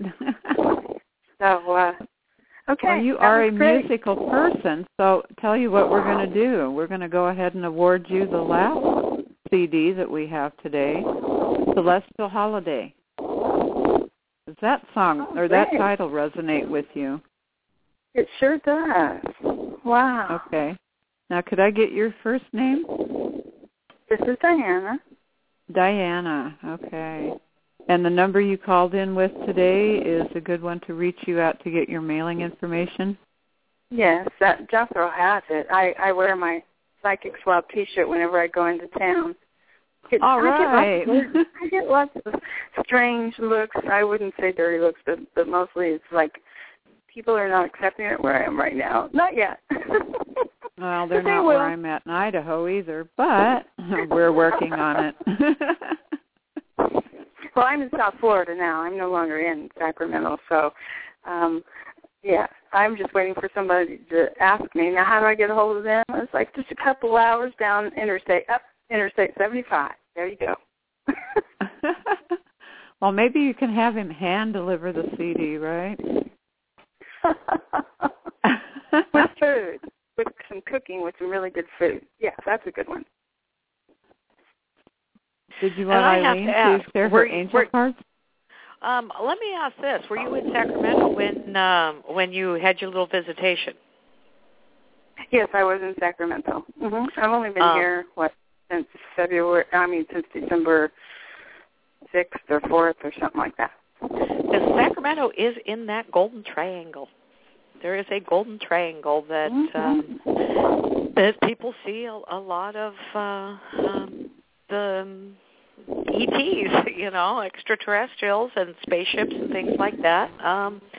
so uh, okay. Well, you are a great. musical person, so tell you what we're going to do. We're going to go ahead and award you the last C D that we have today, Celestial Holiday. Does that song or that title resonate with you? It sure does. Wow. Okay. Now, could I get your first name? This is Diana. Diana. Okay. And the number you called in with today is a good one to reach you at to get your mailing information? Yes, that Jethro has it. I, I wear my Psychic Swap T-shirt whenever I go into town. It, All I right. Get lots of, I get lots of strange looks. I wouldn't say dirty looks, but, but mostly it's like people are not accepting it where I am right now. Not yet. Well, they're they not will. where I'm at in Idaho either, but we're working on it. Well, I'm in South Florida now. I'm no longer in Sacramento, so um, yeah, I'm just waiting for somebody to ask me. Now, how do I get a hold of them? It's like just a couple hours down Interstate, up Interstate seventy-five. There you go. Well, maybe you can have him hand deliver the C D, right? With food, with some cooking, with some really good food. Yeah, that's a good one. Did you want Eileen to, ask, to share her angel were, cards? Um, let me ask this: were you in Sacramento when um, when you had your little visitation? Yes, I was in Sacramento. Mm-hmm. I've only been um, here what since February. I mean, since December sixth or fourth or something like that. Because Sacramento is in that golden triangle. There is a golden triangle that mm-hmm. um, that people see a, a lot of uh, um, the E Ts, you know, extraterrestrials and spaceships and things like that. Um,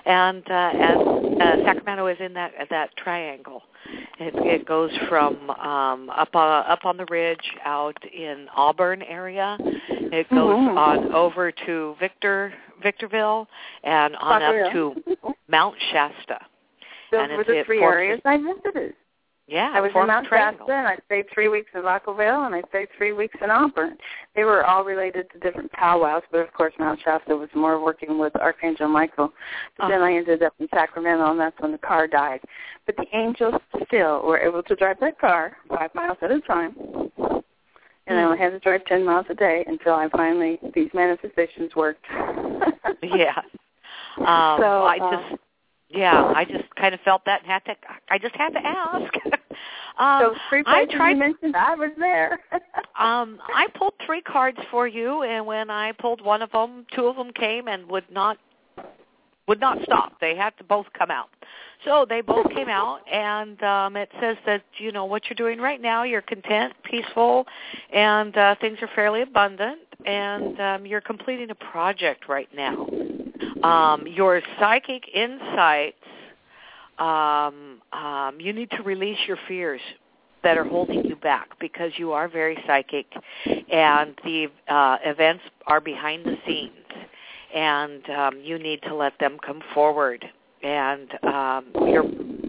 and uh, and uh, Sacramento is in that that triangle. It, it goes from um, up uh, up on the ridge out in Auburn area. It goes mm-hmm. on over to Victor Victorville and on up to Mount Shasta. Those and were the three areas I visited. Yeah, I was in Mount Shasta, and I stayed three weeks in Vacaville, and I stayed three weeks in Auburn. They were all related to different powwows, but of course Mount Shasta was more working with Archangel Michael. But uh-huh. then I ended up in Sacramento, and that's when the car died. But the angels still were able to drive that car five miles at a time, and I only had to drive ten miles a day until I finally, these manifestations worked. yeah. Um, so I uh, just... Yeah, I just kind of felt that and had to, I just had to ask. um, so three places I tried, you mentioned, I was there. um, I pulled three cards for you, and when I pulled one of them, two of them came and would not would not stop. They had to both come out. So they both came out, and um, it says that, you know, what you're doing right now, you're content, peaceful, and uh, things are fairly abundant, and um, you're completing a project right now. Um, your psychic insights, um, um, you need to release your fears that are holding you back because you are very psychic, and the uh, events are behind the scenes, and um, you need to let them come forward. And um, you're,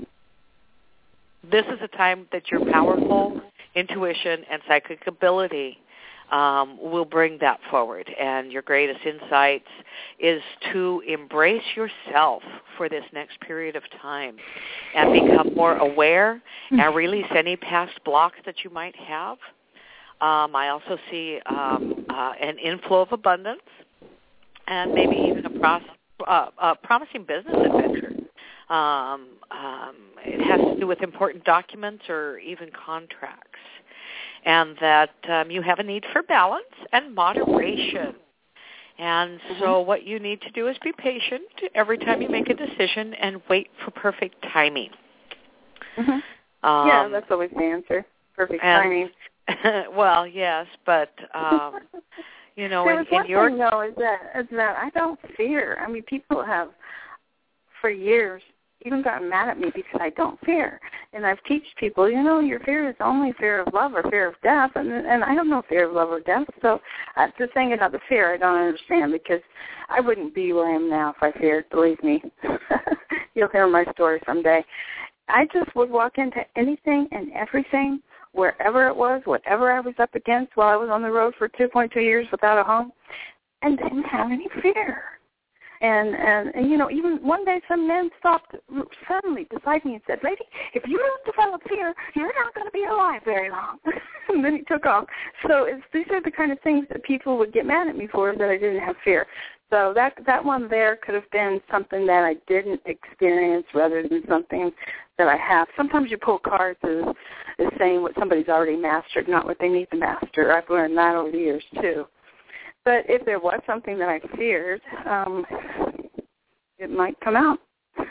this is a time that your powerful intuition and psychic ability Um, will bring that forward. And your greatest insights is to embrace yourself for this next period of time and become more aware and release any past blocks that you might have. Um, I also see um, uh, an inflow of abundance and maybe even a, pros- uh, a promising business adventure. Um, um, it has to do with important documents or even contracts. And that um, you have a need for balance and moderation. And so mm-hmm. what you need to do is be patient every time you make a decision and wait for perfect timing. Mm-hmm. Um, yeah, that's always the answer, perfect and, timing. well, yes, but, um, you know, there in, was one in your... thing, though, is that, is that I don't fear. I mean, people have, for years, even gotten mad at me because I don't fear. And I've teach people, you know, your fear is only fear of love or fear of death, and and I have no fear of love or death. So uh, the thing about the fear I don't understand, because I wouldn't be where I am now if I feared, believe me. You'll hear my story someday. I just would walk into anything and everything, wherever it was, whatever I was up against while I was on the road for two point two years without a home, and didn't have any fear. And, and, and, you know, even one day some man stopped suddenly beside me and said, "Lady, if you don't develop fear, you're not going to be alive very long." And then he took off. So it's, these are the kind of things that people would get mad at me for, that I didn't have fear. So that that one there could have been something that I didn't experience rather than something that I have. Sometimes you pull cards as, as saying what somebody's already mastered, not what they need to master. I've learned that over the years, too. But if there was something that I feared, um, it might come out.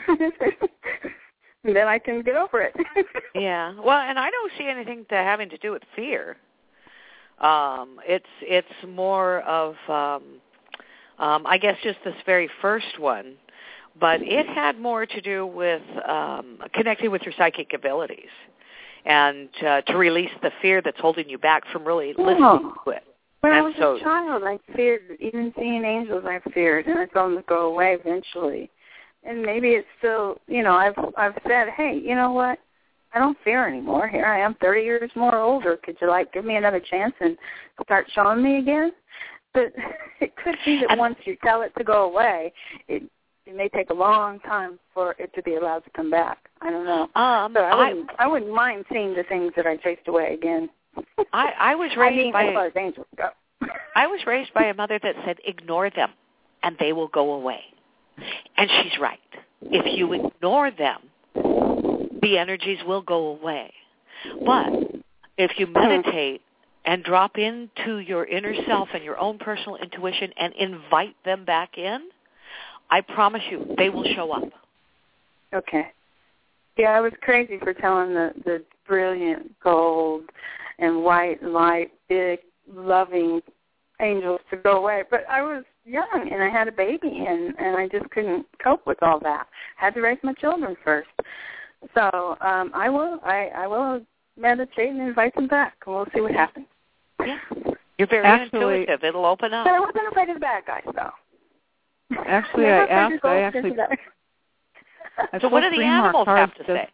And then I can get over it. Yeah. Well, and I don't see anything to having to do with fear. Um, it's it's more of, um, um, I guess, just this very first one. But it had more to do with um, connecting with your psychic abilities and uh, to release the fear that's holding you back from really listening oh. to it. When and I was so, a child, I feared, even seeing angels, I feared, and I told them to go away eventually. And maybe it's still, you know, I've I've said, hey, you know what? I don't fear anymore. Here I am, thirty years more older. Could you, like, give me another chance and start showing me again? But it could be that once you tell it to go away, it it may take a long time for it to be allowed to come back. I don't know. Um, so I wouldn't, I, I wouldn't mind seeing the things that I chased away again. I, I was raised I mean, by as far as angels go. I was raised by a mother that said, "Ignore them, and they will go away." And she's right. If you ignore them, the energies will go away. But if you meditate and drop into your inner self and your own personal intuition and invite them back in, I promise you, they will show up. Okay. Yeah, I was crazy for telling the, the brilliant gold and white, light, big, loving angels to go away. But I was young, and I had a baby, and, and I just couldn't cope with all that. I had to raise my children first. So um, I will I, I will meditate and invite them back, and we'll see what happens. Yeah. You're very Actually, intuitive. It'll open up. But I wasn't afraid of the bad guys, though. Actually, I asked, I actually... I so what do the animals have to just, say?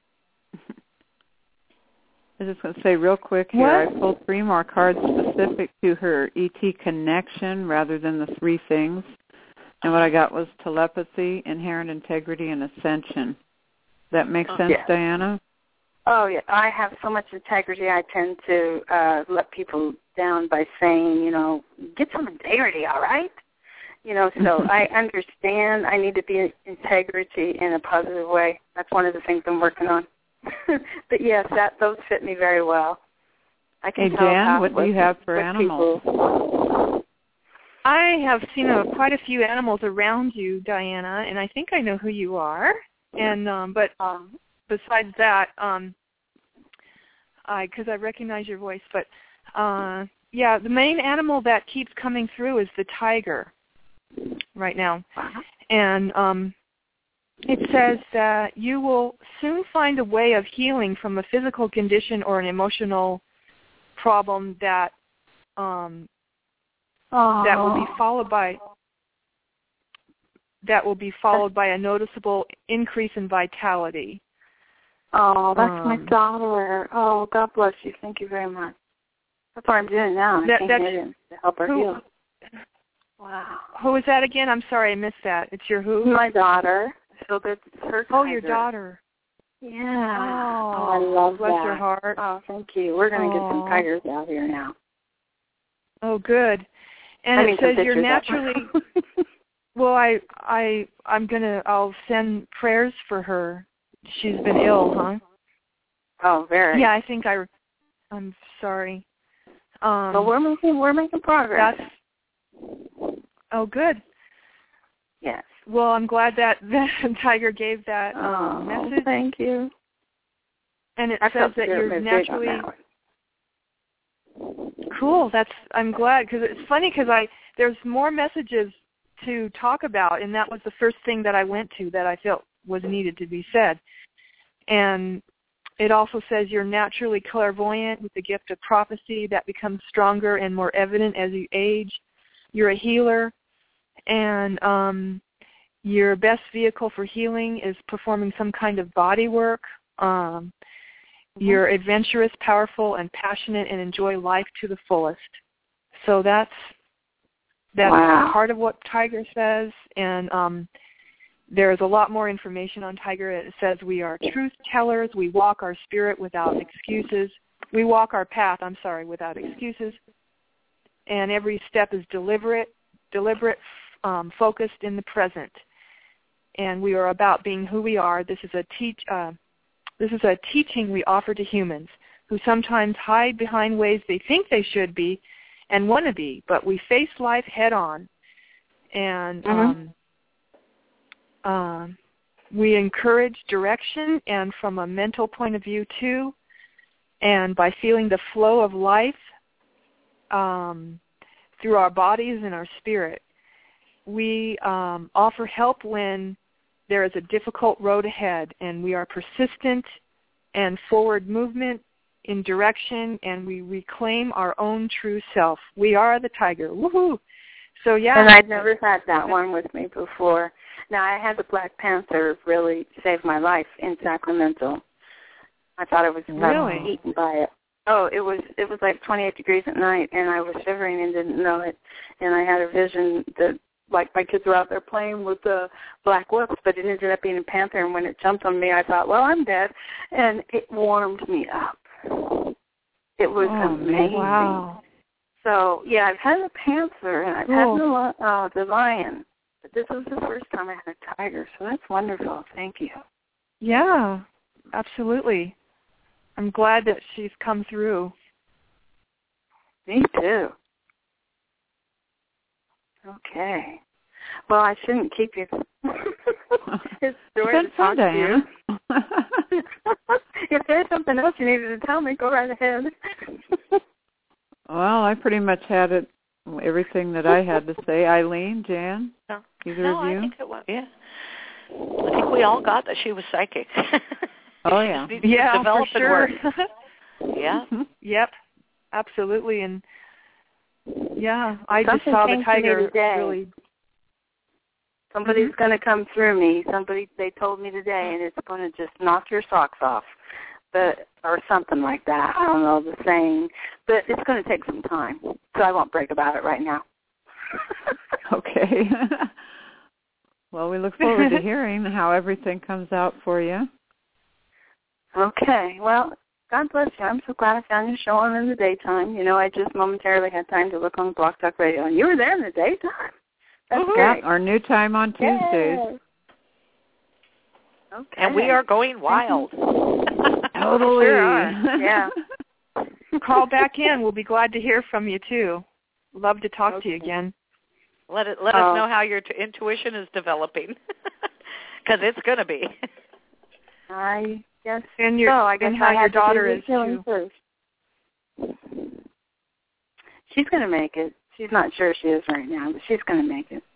I was just going to say real quick here, what? I pulled three more cards specific to her E T connection rather than the three things. And what I got was telepathy, inherent integrity, and ascension. That makes sense, yeah. Diana? Oh, yeah. I have so much integrity, I tend to uh, let people down by saying, you know, get some integrity, all right? You know, so I understand I need to be in integrity in a positive way. That's one of the things I'm working on. But, yes, that those fit me very well. I can hey, tell Jan, what do you have for animals? People. I have seen a, quite a few animals around you, Diana, and I think I know who you are. And um, but um, besides that, um, I because I recognize your voice, but uh, yeah, the main animal that keeps coming through is the tiger right now, uh-huh. and um, it says that you will soon find a way of healing from a physical condition or an emotional problem that um, that will be followed by. that will be followed by a noticeable increase in vitality. Oh, that's um, my daughter. Oh, God bless you. Thank you very much. That's what I'm doing now. I that, can't that's, hear him to help her who, heal. Wow. Who is that again? I'm sorry, I missed that. It's your who? My daughter. So that's her Oh, tiger. your daughter. Yeah. Oh, oh I love bless that. your heart. Oh, thank you. We're going to oh. get some tigers out here now. Oh, good. And I it mean, says you're naturally... Well, I, I, I'm gonna. I'll send prayers for her. She's been ill, huh? Oh, very. Yeah, I think I. I'm sorry. Um, but we're making we're making progress. That's. Oh, good. Yes. Well, I'm glad that that Tiger gave that um, oh, message. Thank you. And it I says that you're naturally. Cool. That's. I'm glad because it's funny because I there's more messages to talk about, and that was the first thing that I went to that I felt was needed to be said. And it also says you're naturally clairvoyant with the gift of prophecy that becomes stronger and more evident as you age. You're a healer, and um, your best vehicle for healing is performing some kind of body work. Um, mm-hmm. You're adventurous, powerful, and passionate, and enjoy life to the fullest. So that's That's wow. part of what Tiger says, and um, there's a lot more information on Tiger. It says we are truth tellers. We walk our spirit without excuses. We walk our path, I'm sorry, without excuses. And every step is deliberate, deliberate, um, focused in the present. And we are about being who we are. This is a teach. Uh, this is a teaching we offer to humans who sometimes hide behind ways they think they should be and want to be, but we face life head on, and mm-hmm. um, uh, we encourage direction, and from a mental point of view too, and by feeling the flow of life um, through our bodies and our spirit. We um, offer help when there is a difficult road ahead, and we are persistent and forward movement in direction, and we reclaim our own true self. We are the tiger. Woohoo! So, yeah. And I'd never had that one with me before. Now, I had the Black Panther really save my life in Sacramento. I thought I was really eaten by it. Oh, it was it was like twenty-eight degrees at night, and I was shivering and didn't know it. And I had a vision that, like, my kids were out there playing with the black whoops, but it ended up being a panther. And when it jumped on me, I thought, well, I'm dead. And it warmed me up. It was oh, amazing. Wow. So, yeah, I've had a panther, and I've cool. had the, uh, the lion. But this was the first time I had a tiger, so that's wonderful. Thank you. Yeah, absolutely. I'm glad that she's come through. Me too. Okay. Well, I shouldn't keep you. It's story to talk to you. If there's something else you needed to tell me, go right ahead. Well, I pretty much had it everything that I had to say. Eileen, Jan, no, either no, of you? I think it was, yeah. I think we all got that she was psychic. Oh, yeah. Yeah, develop for sure. Yeah. Yep, absolutely. And, yeah, I Something just saw came the to me tiger today. really. Somebody's Mm-hmm. going to come through me. Somebody, they told me today, and it's going to just knock your socks off, but or something like that. I don't know the saying, but it's going to take some time, so I won't brag about it right now. Okay. Well, we look forward to hearing how everything comes out for you. Okay. Well, God bless you. I'm so glad I found your show on in the daytime. You know, I just momentarily had time to look on Blog Talk Radio, and you were there in the daytime. That's Yeah, great. our new time on Tuesdays. Yay. Okay. And we are going wild. Totally. Sure are. Yeah. Call back in. We'll be glad to hear from you, too. Love to talk Okay. to you again. Let it let Oh. us know how your t- intuition is developing, because it's going to be. I guess And your so. I guess and how I your have to daughter do is, the healing too. first. She's going to make it. She's not sure she is right now, but she's going to make it.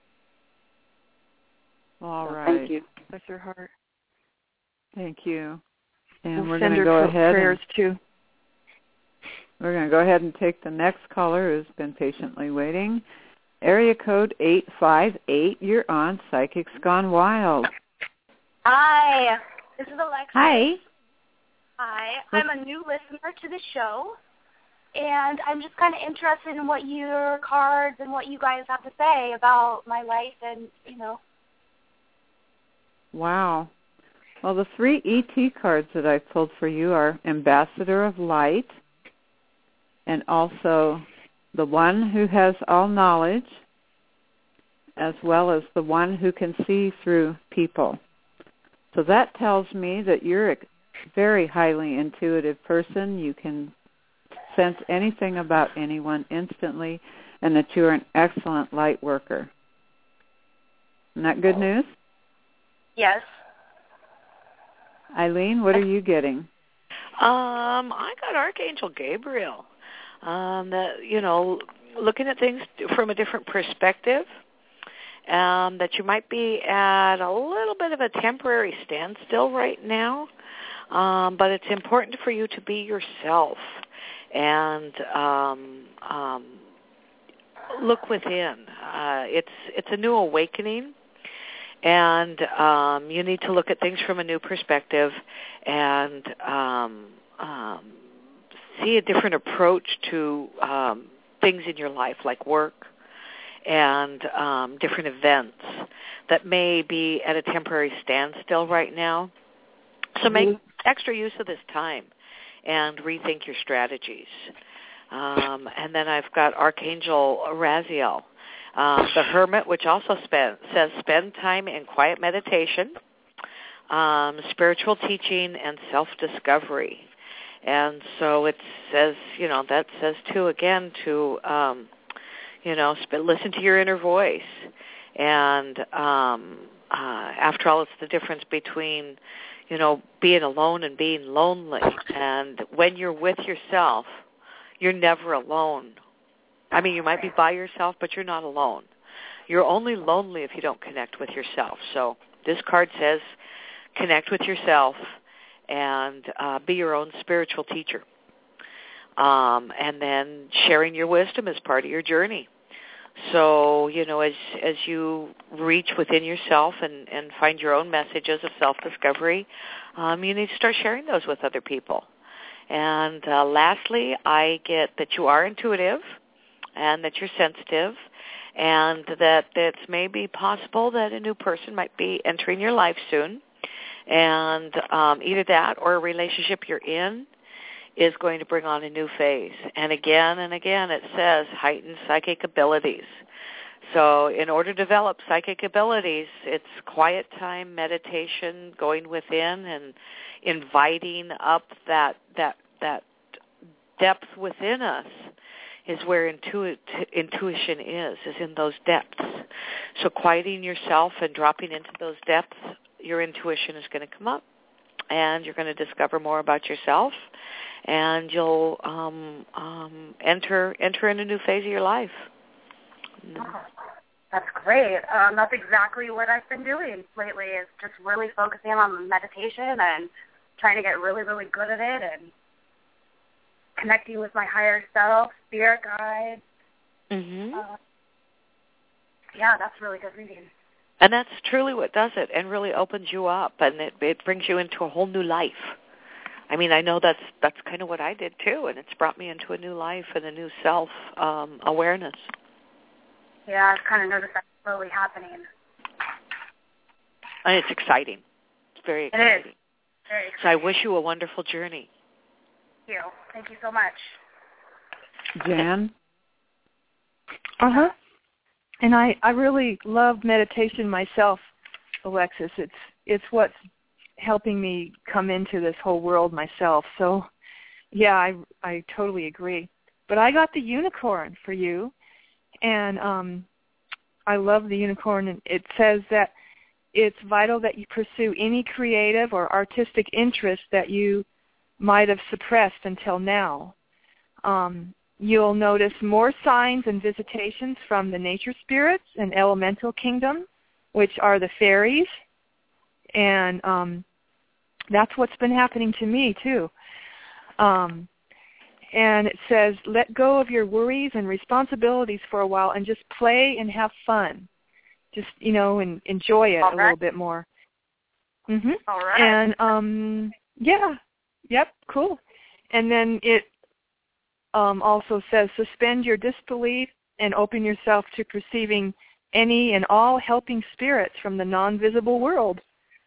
All So right. Thank you. Bless her heart. Thank you. And We'll we're send going to her go pr- ahead. prayers, And, too. we're going to go ahead and take the next caller who's been patiently waiting. Area code eight five eight. You're on Psychics Gone Wild. Hi, this is Alexa. Hi. Hi, I'm a new listener to the show, and I'm just kind of interested in what your cards and what you guys have to say about my life and, you know. Wow. Well, the three E T cards that I pulled for you are Ambassador of Light, and also the one who has all knowledge, as well as the one who can see through people. So that tells me that you're a very highly intuitive person. You can sense anything about anyone instantly, and that you're an excellent light worker. Isn't that good news? Yes. Eileen, what are you getting? Um, I got Archangel Gabriel. Um, that you know, looking at things from a different perspective. Um, that you might be at a little bit of a temporary standstill right now, um, but it's important for you to be yourself and um, um, look within. Uh, it's it's a new awakening. And um, you need to look at things from a new perspective and um, um, see a different approach to um, things in your life, like work and um, different events that may be at a temporary standstill right now. So Mm-hmm. make extra use of this time and rethink your strategies. Um, and then I've got Archangel Raziel. Um, the Hermit, which also spend, says spend time in quiet meditation, um, spiritual teaching, and self-discovery. And so it says, you know, that says, too, again, to, um, you know, sp- listen to your inner voice. And um, uh, after all, it's the difference between, you know, being alone and being lonely. And when you're with yourself, you're never alone. I mean, you might be by yourself, but you're not alone. You're only lonely if you don't connect with yourself. So this card says connect with yourself and uh, be your own spiritual teacher. Um, and then sharing your wisdom is part of your journey. So, you know, as as you reach within yourself and, and find your own messages of self-discovery, um, you need to start sharing those with other people. And uh, lastly, I get that you are intuitive, and that you're sensitive, and that it's maybe possible that a new person might be entering your life soon, and um, either that or a relationship you're in is going to bring on a new phase. And again and again it says heightened psychic abilities. So in order to develop psychic abilities, it's quiet time, meditation, going within and inviting up that that that depth within us is where intuit, intuition is, is in those depths. So quieting yourself and dropping into those depths, your intuition is going to come up, and you're going to discover more about yourself, and you'll um, um, enter enter in a new phase of your life. Oh, that's great. Um, that's exactly what I've been doing lately, is just really focusing on meditation and trying to get really, really good at it and connecting with my higher self, spirit guides. Mm-hmm. Uh, yeah, that's really good reading. And that's truly what does it and really opens you up, and it, it brings you into a whole new life. I mean, I know that's that's kind of what I did too, and it's brought me into a new life and a new self um, awareness. Yeah, I've kind of noticed that slowly happening. And it's exciting. It's very exciting. It is. Very exciting. So I wish you a wonderful journey. Thank you. Thank you so much. Jan? Uh-huh. And I, I really love meditation myself, Alexis. It's it's what's helping me come into this whole world myself. So, yeah, I, I totally agree. But I got the unicorn for you, and um, I love the unicorn. And it says that it's vital that you pursue any creative or artistic interest that you might have suppressed until now. Um, you'll notice more signs and visitations from the nature spirits and elemental kingdom, which are the fairies, and um, that's what's been happening to me too. Um, and it says, let go of your worries and responsibilities for a while and just play and have fun. Just, you know, and enjoy it All a right. little bit more. Mhm. All right. And um, yeah, yep, cool. And then it um, also says, suspend your disbelief and open yourself to perceiving any and all helping spirits from the non-visible world.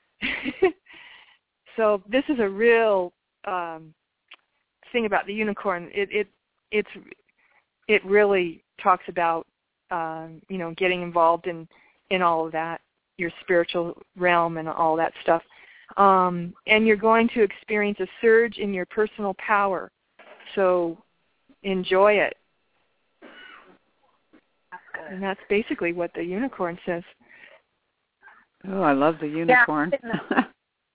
So this is a real um, thing about the unicorn. It it it's it really talks about um, you know, getting involved in, in all of that, your spiritual realm and all that stuff. Um, and you're going to experience a surge in your personal power. So enjoy it. That's good. And that's basically what the unicorn says. Oh, I love the unicorn. Yeah,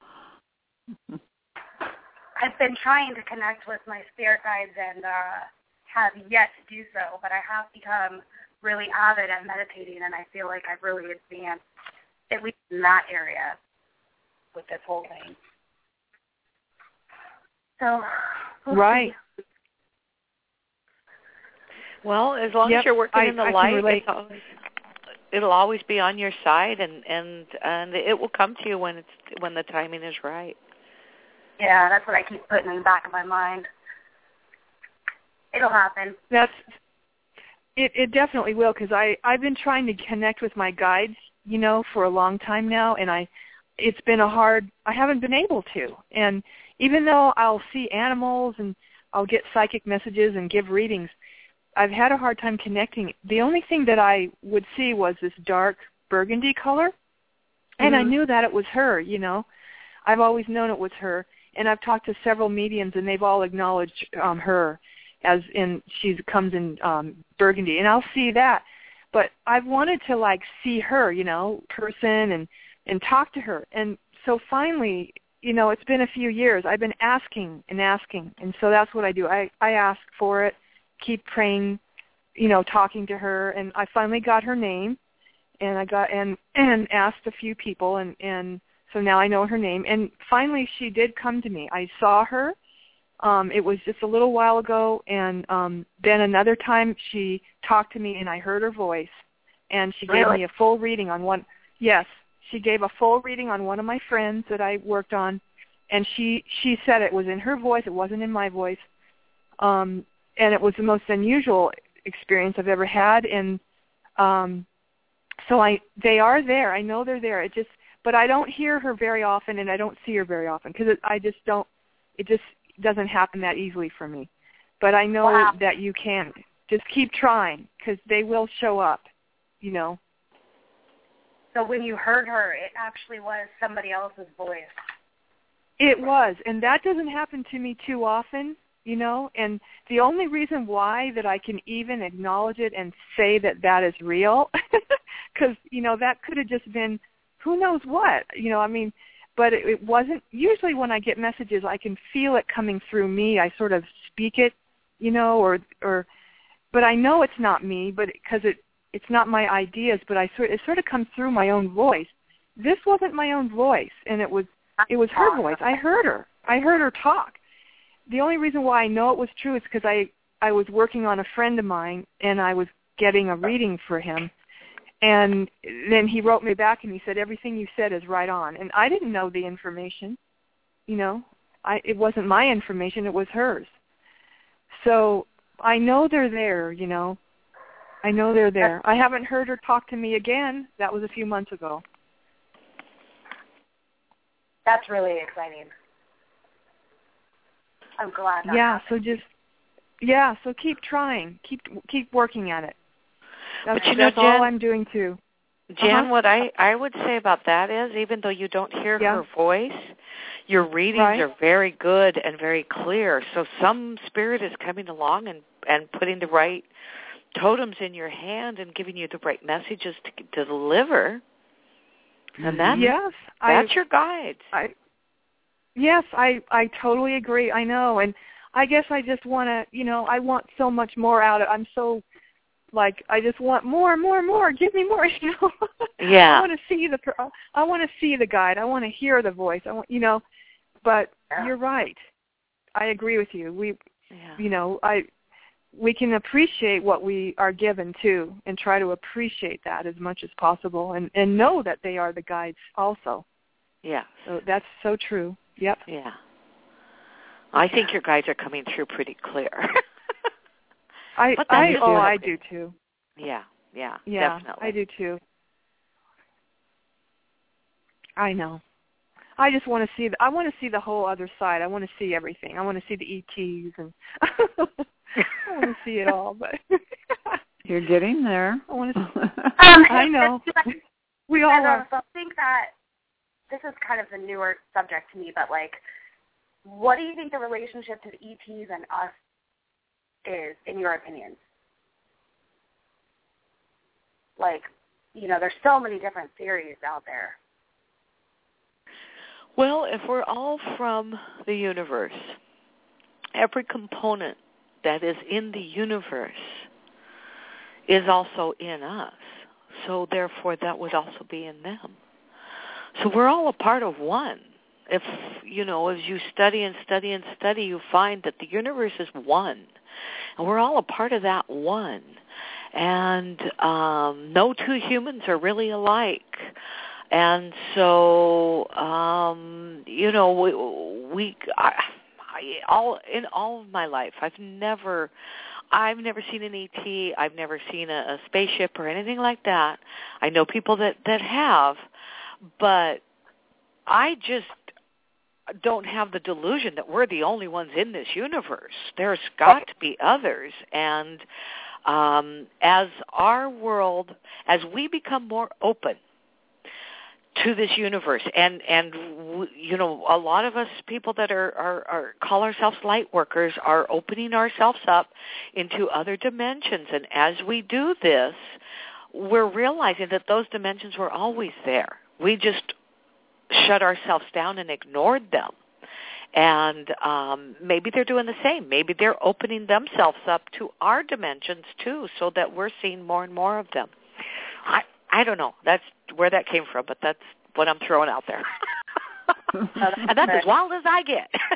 I've been trying to connect with my spirit guides and uh, have yet to do so, but I have become really avid at meditating, and I feel like I've really advanced, at least in that area, with this whole thing. So, we'll right. see. Well, as long Yep, as you're working I, in the I light, can relate. it's always, it'll always be on your side, and, and and it will come to you when it's when the timing is right. Yeah, that's what I keep putting in the back of my mind. It'll happen. That's it. It definitely will, because I I've been trying to connect with my guides, you know, for a long time now, and I it's been a hard. I haven't been able to, and even though I'll see animals and I'll get psychic messages and give readings, I've had a hard time connecting. The only thing that I would see was this dark burgundy color, and mm-hmm. I knew that it was her, you know. I've always known it was her, and I've talked to several mediums, and they've all acknowledged um, her, as in she comes in um, burgundy, and I'll see that. But I've wanted to, like, see her, you know, person and, and talk to her. And so finally, you know, it's been a few years. I've been asking and asking, and so that's what I do. I, I ask for it, keep praying, you know, talking to her, and I finally got her name, and I got and and asked a few people, and and so now I know her name. And finally, she did come to me. I saw her. Um, it was just a little while ago, and um, then another time she talked to me, and I heard her voice, and she gave Really? me a full reading on one. Yes, she gave a full reading on one of my friends that I worked on, and she she said it was in her voice. It wasn't in my voice. Um, and it was the most unusual experience I've ever had, and um, so I they are there. I know they're there. It just, but I don't hear her very often, and I don't see her very often because I just don't. It just doesn't happen that easily for me. But I know Wow. that you can. Just keep trying because they will show up. You know. So when you heard her, it actually was somebody else's voice. It was, and that doesn't happen to me too often. You know, and the only reason why that I can even acknowledge it and say that that is real, because, you know, that could have just been who knows what, you know, I mean, but it, it wasn't. Usually when I get messages, I can feel it coming through me. I sort of speak it, you know, or, or but I know it's not me, but because it, it's not my ideas, but I sort it sort of comes through my own voice. This wasn't my own voice, and it was it was her voice. I heard her. I heard her talk. The only reason why I know it was true is because I, I was working on a friend of mine, and I was getting a reading for him. And then he wrote me back, and he said, everything you said is right on. And I didn't know the information. You know, I, it wasn't my information. It was hers. So I know they're there, you know. I know they're there. I haven't heard her talk to me again. That was a few months ago. That's really exciting. I'm glad. That yeah, happened. so just, yeah, so keep trying. Keep keep working at it. That's, but you know, that's Jen, all I'm doing too. Jen, uh-huh. what I, I would say about that is, even though you don't hear yeah. her voice, your readings right. are very good and very clear. So some spirit is coming along and, and putting the right totems in your hand and giving you the right messages to, to deliver. And that's, yes, that's I, your guides. I, yes, I, I totally agree. I know. And I guess I just want to, you know, I want so much more out of it. I'm so, like, I just want more, more, more. Give me more, you know. Yeah. I want to see the, I want to see the guide. I want to hear the voice. I want, you know, but yeah. you're right. I agree with you. We, yeah. you know, I, we can appreciate what we are given, too, and try to appreciate that as much as possible and, and know that they are the guides also. Yeah. So that's so true. Yep. Yeah. I think your guides are coming through pretty clear. I, I oh, I do, too. Yeah, yeah, yeah, definitely. I do, too. I know. I just want to see, the, I want to see the whole other side. I want to see everything. I want to see the E Ts and... I want to see it all, but you're getting there. I want to. See. Um, I know. We all are. I think that this is kind of a newer subject to me, but like, what do you think the relationship to the E Ts and us is, in your opinion? Like, you know, there's so many different theories out there. Well, if we're all from the universe, every component that is in the universe is also in us. So therefore that would also be in them. So we're all a part of one. If, you know, as you study and study and study, you find that the universe is one. And we're all a part of that one. And um, no two humans are really alike. And so, um, you know, we, we I, I, all in all of my life, I've never, I've never seen an E T. I've never seen a, a spaceship or anything like that. I know people that, that have, but I just don't have the delusion that we're the only ones in this universe. There's got to be others. And um, as our world, as we become more open to this universe, and and you know, a lot of us people that are, are, are call ourselves light workers are opening ourselves up into other dimensions, and as we do this, we're realizing that those dimensions were always there. We just shut ourselves down and ignored them. And um, maybe they're doing the same. Maybe they're opening themselves up to our dimensions too, so that we're seeing more and more of them. I I don't know. That's where that came from, but that's what I'm throwing out there. And that's as wild as I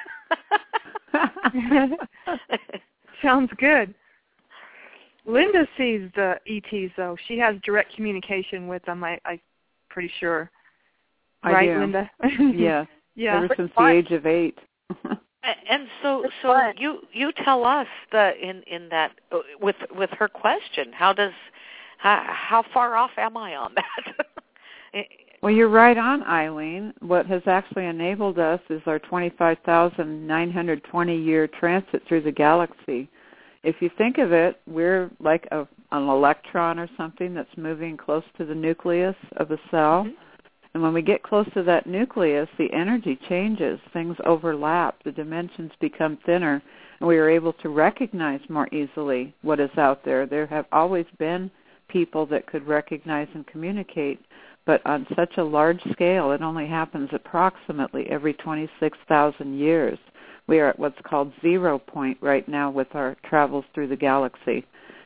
get. Sounds good. Linda sees the E Ts, though. She has direct communication with them, I, I'm pretty sure. I right, do. Linda? Yes. Yeah. Ever since the age of eight. And so, so you you tell us the in in that with with her question. How does how, how far off am I on that? Well, you're right on, Eileen. What has actually enabled us is our twenty-five thousand nine hundred twenty year transit through the galaxy. If you think of it, we're like a, an electron or something that's moving close to the nucleus of a cell. Mm-hmm. And when we get close to that nucleus, the energy changes. Things overlap. The dimensions become thinner. And we are able to recognize more easily what is out there. There have always been people that could recognize and communicate, but on such a large scale, it only happens approximately every twenty-six thousand years. We are at what's called zero point right now with our travels through the galaxy.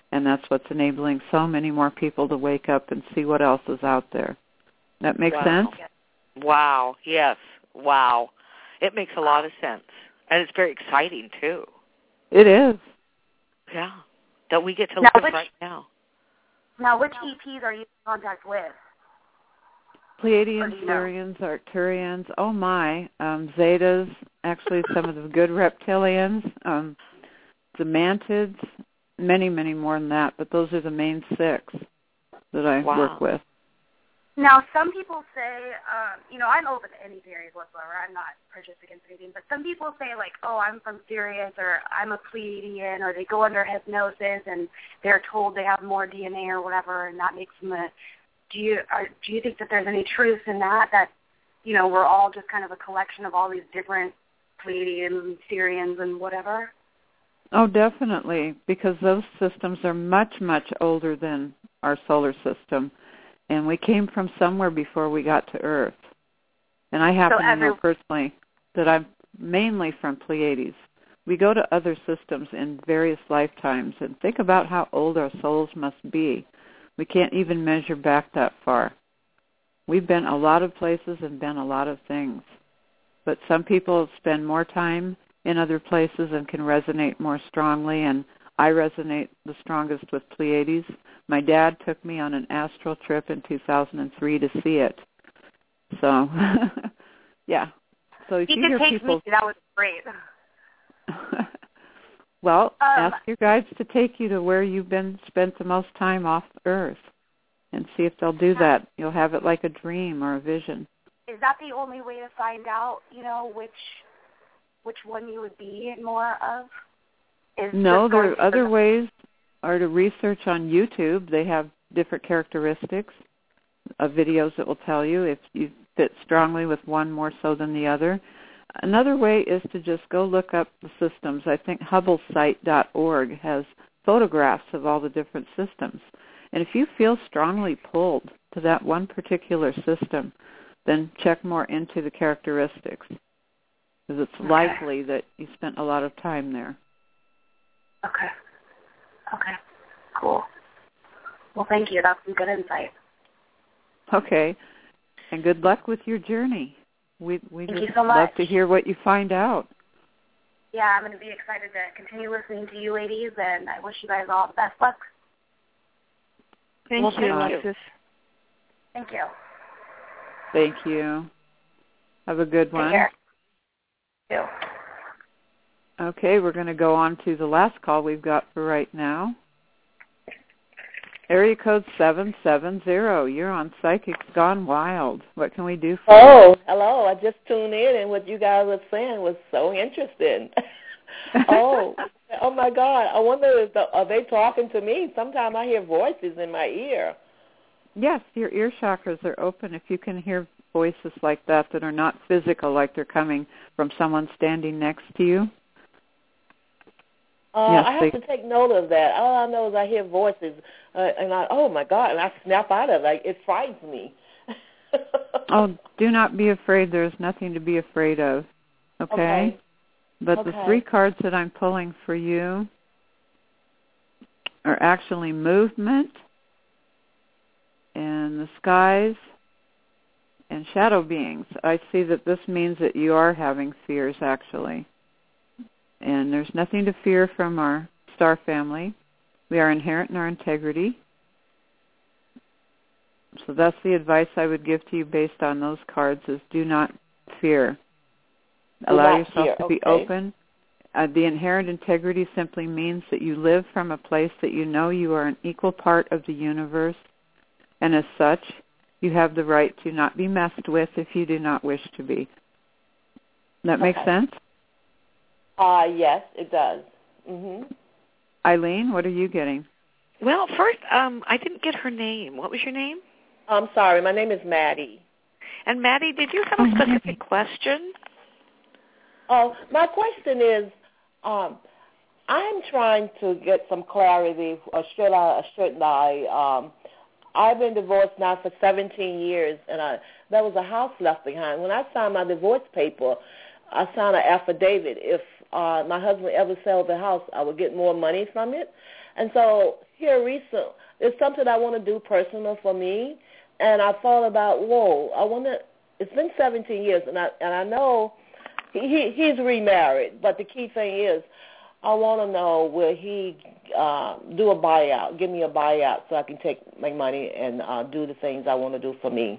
And that's what's enabling so many more people to wake up and see what else is out there. That makes wow. sense? Wow, yes, wow. It makes a lot of sense. And it's very exciting, too. It is. Yeah, that we get to now, live which, right now. Now, which E Ps are you in contact with? Pleiadians, Sirians, Arcturians, oh my, um, Zetas, actually some of the good reptilians, um, the Mantids, many, many more than that, but those are the main six that I wow. work with. Now, some people say, um, you know, I'm open to any theories whatsoever. I'm not prejudiced against anything. But some people say, like, oh, I'm from Sirius, or I'm a Pleiadian, or they go under hypnosis and they're told they have more D N A or whatever, and that makes them a... Do you, are, do you think that there's any truth in that, that, you know, we're all just kind of a collection of all these different Pleiadians, Sirians, and whatever? Oh, definitely, because those systems are much, much older than our solar system. And we came from somewhere before we got to Earth. And I happen so every- to know personally that I'm mainly from Pleiades. We go to other systems in various lifetimes, and think about how old our souls must be. We can't even measure back that far. We've been a lot of places and been a lot of things. But some people spend more time in other places and can resonate more strongly, and I resonate the strongest with Pleiades. My dad took me on an astral trip in two thousand three to see it. So, yeah. So if he you could hear take people, me. That was great. well, um, ask your guides to take you to where you've been spent the most time off Earth, and see if they'll do that. You'll have it like a dream or a vision. Is that the only way to find out, you know, which which one you would be in more of? Is no, there are other the- ways. Are to research on YouTube. They have different characteristics of videos that will tell you if you fit strongly with one more so than the other. Another way is to just go look up the systems. I think Hubble Site dot org has photographs of all the different systems. And if you feel strongly pulled to that one particular system, then check more into the characteristics, because it's okay. likely that you spent a lot of time there. Okay. Okay. Cool. Well, thank you. That's some good insight. Okay. And good luck with your journey. We we thank just you so much. love to hear what you find out. Yeah, I'm going to be excited to continue listening to you ladies, and I wish you guys all the best luck. Thank well, you, thank Alexis. Thank you. Thank you. Have a good Take one. care. You. Okay, we're going to go on to the last call we've got for right now. Area code seven seven zero. You're on Psychics Gone Wild. What can we do for oh, you? Oh, hello. I just tuned in, and what you guys were saying was so interesting. oh, oh my God. I wonder if the, are they talking to me? Sometimes I hear voices in my ear. Yes, your ear chakras are open. If you can hear voices like that that are not physical, like they're coming from someone standing next to you. Uh, yes, I have they, to take note of that. All I know is I hear voices, uh, and I, oh my God, and I snap out of it. Like, it frightens me. oh, do not be afraid. There's nothing to be afraid of. Okay? Okay. But okay. the three cards that I'm pulling for you are actually movement and the skies and shadow beings. I see that this means that you are having fears, actually. And there's nothing to fear from our star family. We are inherent in our integrity. So that's the advice I would give to you based on those cards is do not fear. Do Allow not yourself fear. to okay. be open. Uh, the inherent integrity simply means that you live from a place that you know you are an equal part of the universe, and as such, you have the right to not be messed with if you do not wish to be. That make okay. sense? Uh, yes, it does. Mm-hmm. Eileen, what are you getting? Well, first, um, I didn't get her name. What was your name? I'm sorry. My name is Maddie. And Maddie, did you have a specific question? Oh, uh, my question is, um, I'm trying to get some clarity, or should I, or shouldn't I? Um, I've been divorced now for seventeen years, and I, there was a house left behind. When I signed my divorce paper, I signed an affidavit. If uh, my husband ever sold the house, I would get more money from it. And so here recent. It's something I want to do personal for me, and I thought about, whoa, I want to. It's been seventeen years, and I and I know he, he he's remarried, but the key thing is, I want to know, will he uh, do a buyout, give me a buyout so I can take my money and uh, do the things I want to do for me.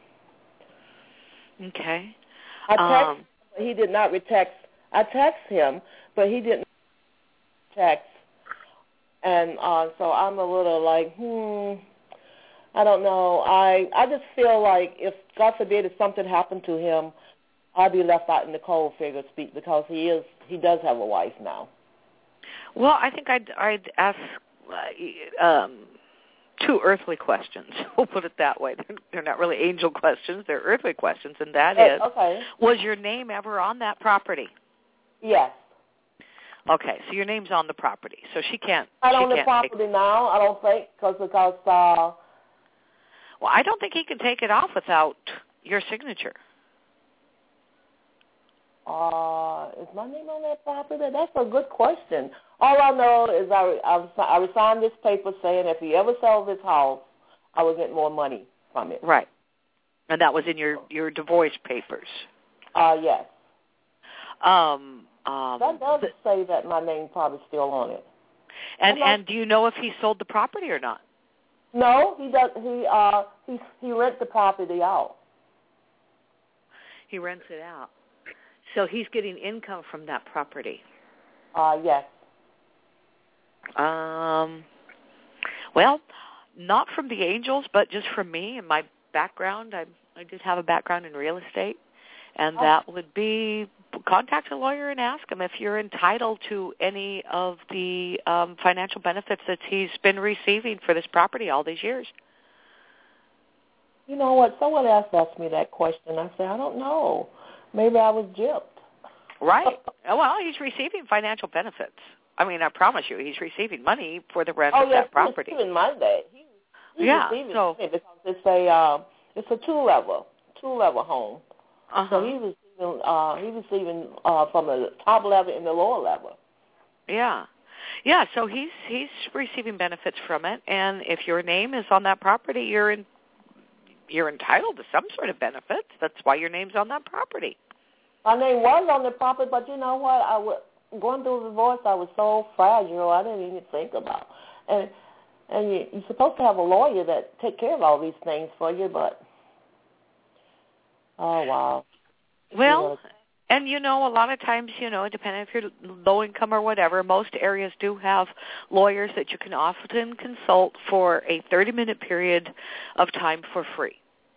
Okay. I text, um, but he did not retext. I text him, but he didn't text. And uh, so I'm a little like, hmm, I don't know. I I just feel like if, God forbid, if something happened to him, I'd be left out in the cold, figure to speak, because he is he does have a wife now. Well, I think I'd, I'd ask uh, um, two earthly questions. We'll put it that way. They're not really angel questions. They're earthly questions, and that uh, is, okay. was your name ever on that property? Yes. Okay, so your name's on the property, so she can't. Not she on the can't property take, now, I don't think, cause, because. Uh, well, I don't think he can take it off without your signature. Uh, is my name on that property? That's a good question. All I know is I, I, I signed this paper saying if he ever sells his house, I will get more money from it. Right. And that was in your, your divorce papers. Uh, yes. Um, um, that does th- say that my name probably still on it. And and do you know if he sold the property or not? No, he does. He uh he he rents the property out. He rents it out. So he's getting income from that property. Uh, yes. Um, well, not from the angels, but just from me and my background. I I did have a background in real estate, and oh. that would be contact a lawyer and ask him if you're entitled to any of the um, financial benefits that he's been receiving for this property all these years. You know what? Someone else asked me that question. I said, I don't know. Maybe I was gypped. Right. Well, he's receiving financial benefits. I mean, I promise you, he's receiving money for the rent oh, of yes, that property. Oh, yes, even Monday. He, he's yeah, receiving so, money because it's a, uh, it's a two-level, two-level home. Uh-huh. So he's receiving, uh, he's receiving uh, from the top level and the lower level. Yeah. Yeah, so he's he's receiving benefits from it, and if your name is on that property, you're in, you're entitled to some sort of benefits. That's why your name's on that property. My name was on the property, but you know what? I was going through the divorce. I was so fragile. I didn't even think about. And and you, you're supposed to have a lawyer that take care of all these things for you, but oh wow. Well, you know, and you know, a lot of times, you know, depending if you're low income or whatever, most areas do have lawyers that you can often consult for a thirty-minute period of time for free.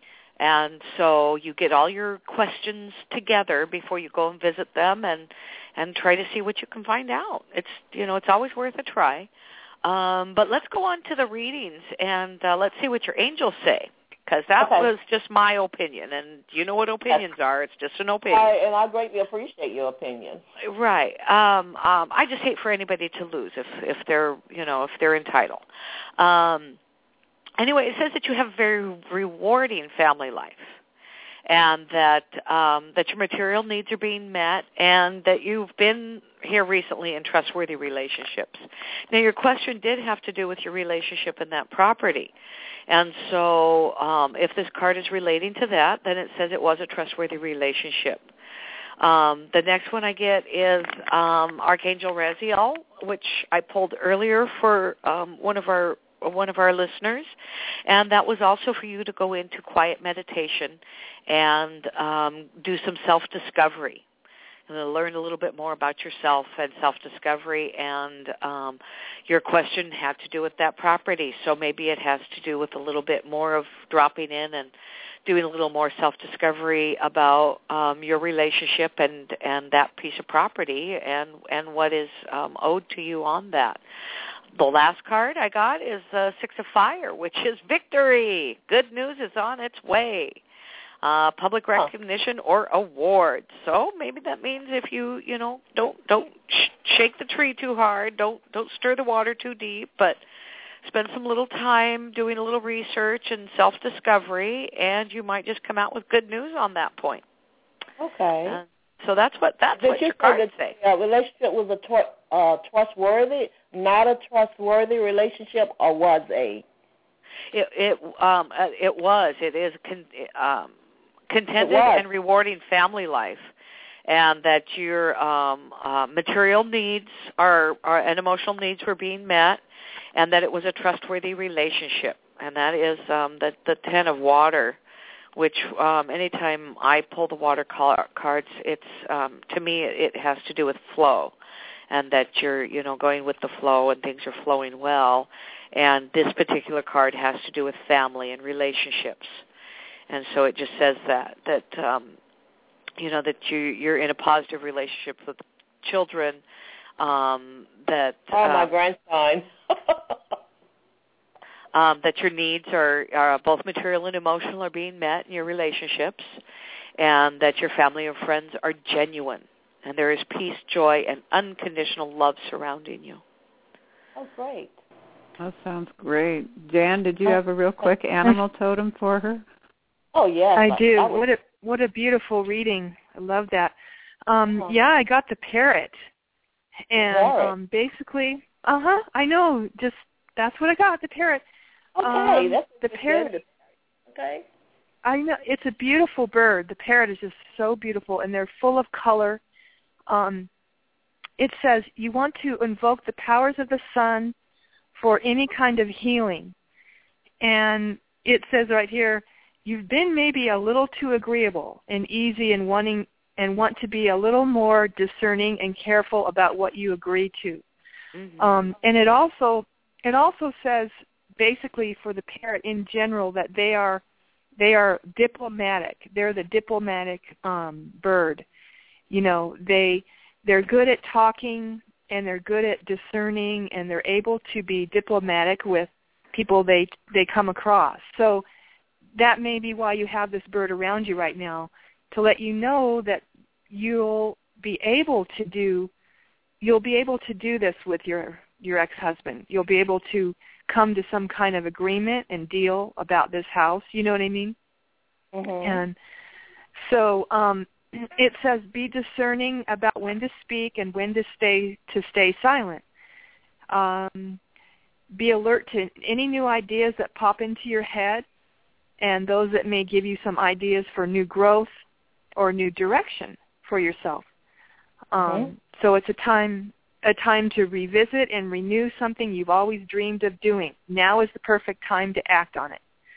And so you get all your questions together before you go and visit them and, and try to see what you can find out. It's, you know, it's always worth a try. Um, but let's go on to the readings and uh, let's see what your angels say, because that okay. was just my opinion. And you know what opinions yes. are. It's just an opinion. I, and I greatly appreciate your opinion. Right. Um, um, I just hate for anybody to lose if, if they're, you know, if they're entitled. Um Anyway, it says that you have a very rewarding family life, and that um, that your material needs are being met, and that you've been here recently in trustworthy relationships. Now, your question did have to do with your relationship in that property, and so um, if this card is relating to that, then it says it was a trustworthy relationship. Um, the next one I get is um, Archangel Raziel, which I pulled earlier for um, one of our one of our listeners, and that was also for you to go into quiet meditation and um, do some self-discovery and learn a little bit more about yourself and self-discovery. And um, your question had to do with that property, so maybe it has to do with a little bit more of dropping in and doing a little more self-discovery about um, your relationship and, and that piece of property and, and what is um, owed to you on that. The last card I got is uh, Six of Fire, which is victory. Good news is on its way. Uh, public recognition oh. or award. So maybe that means if you, you know, don't don't sh- shake the tree too hard, don't don't stir the water too deep, but spend some little time doing a little research and self-discovery, and you might just come out with good news on that point. Okay. Uh, so that's what that's Did what you your cards say. say. That, uh, relationship was a tor- uh, trustworthy, not a trustworthy relationship, or was a? It it um uh, it was it is con, um, contented and rewarding family life, and that your um, uh, material needs are, are and emotional needs were being met, and that it was a trustworthy relationship, and that is um, the the Ten of Water, which um, anytime I pull the water cards, it's um, to me it has to do with flow, and that you're you know going with the flow and things are flowing well. And this particular card has to do with family and relationships. And so it just says that, that um, you know, that you, you're in a positive relationship with children, um, that... Oh, my uh, grandson. um, that your needs are, are both material and emotional are being met in your relationships, and that your family and friends are genuine, and there is peace, joy, and unconditional love surrounding you. Oh, great. That sounds great. Jan, did you have a real quick animal totem for her? Oh, yes. I do. I what a what a beautiful reading. I love that. Um, uh-huh. Yeah, I got the parrot. And parrot. um, basically, uh-huh, I know. Just that's what I got, the parrot. Okay, um, that's the parrot. Okay. I know. It's a beautiful bird. The parrot is just so beautiful, and they're full of color. Um, it says, you want to invoke the powers of the sun for any kind of healing. And it says right here, you've been maybe a little too agreeable and easy and wanting and want to be a little more discerning and careful about what you agree to. Mm-hmm. Um, and it also it also says basically for the parrot in general that they are they are diplomatic. They're the diplomatic um, bird. You know, they they're good at talking, and they're good at discerning, and they're able to be diplomatic with people they they come across. So that may be why you have this bird around you right now, to let you know that you'll be able to do you'll be able to do this with your your ex-husband. You'll be able to come to some kind of agreement and deal about this house. You know what I mean? Mm-hmm. And so um, it says, be discerning about when to speak and when to stay to stay silent. Um, be alert to any new ideas that pop into your head, and those that may give you some ideas for new growth or new direction for yourself. Um, mm-hmm. So it's a time a time to revisit and renew something you've always dreamed of doing. Now is the perfect time to act on it.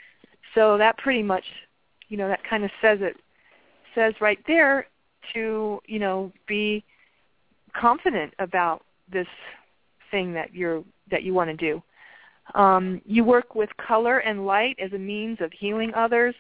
So that pretty much, you know, that kind of says it. Says right there to, you know, be confident about this thing that you're that you want to do. Um, you work with color and light as a means of healing others,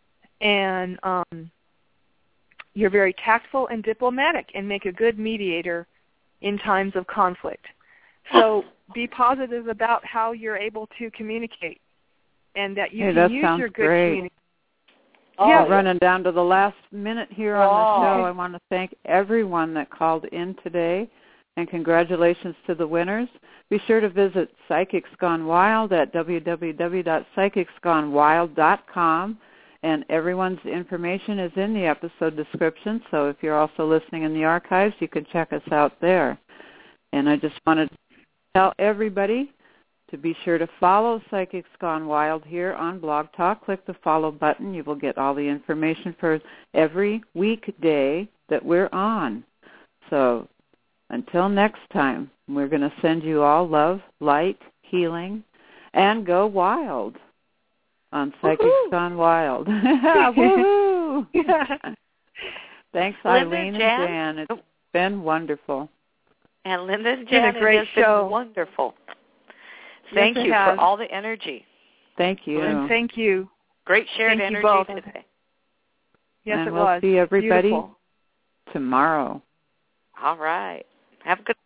and um, you're very tactful and diplomatic and make a good mediator in times of conflict. So be positive about how you're able to communicate, and that you hey, can that use sounds your good great. communication. Oh, yeah, running down to the last minute here on oh. the show. I want to thank everyone that called in today, and congratulations to the winners. Be sure to visit Psychics Gone Wild at w w w dot psychics gone wild dot com, and everyone's information is in the episode description, so if you're also listening in the archives, you can check us out there. And I just wanted to tell everybody to be sure to follow Psychics Gone Wild here on Blog Talk. Click the follow button. You will get all the information for every weekday that we're on. So until next time, we're going to send you all love, light, healing, and go wild on Psychics Woo-hoo. Gone Wild. Woohoo! Thanks, Linda, Eileen and Jan. Jan. It's been wonderful. And Linda and It's been Jan, a great it has show. been wonderful. Thank yes, you has. for all the energy. Thank you. And thank you. Great shared thank energy you both. today. Yes, and it we'll was. see everybody Beautiful. tomorrow. All right. Have a good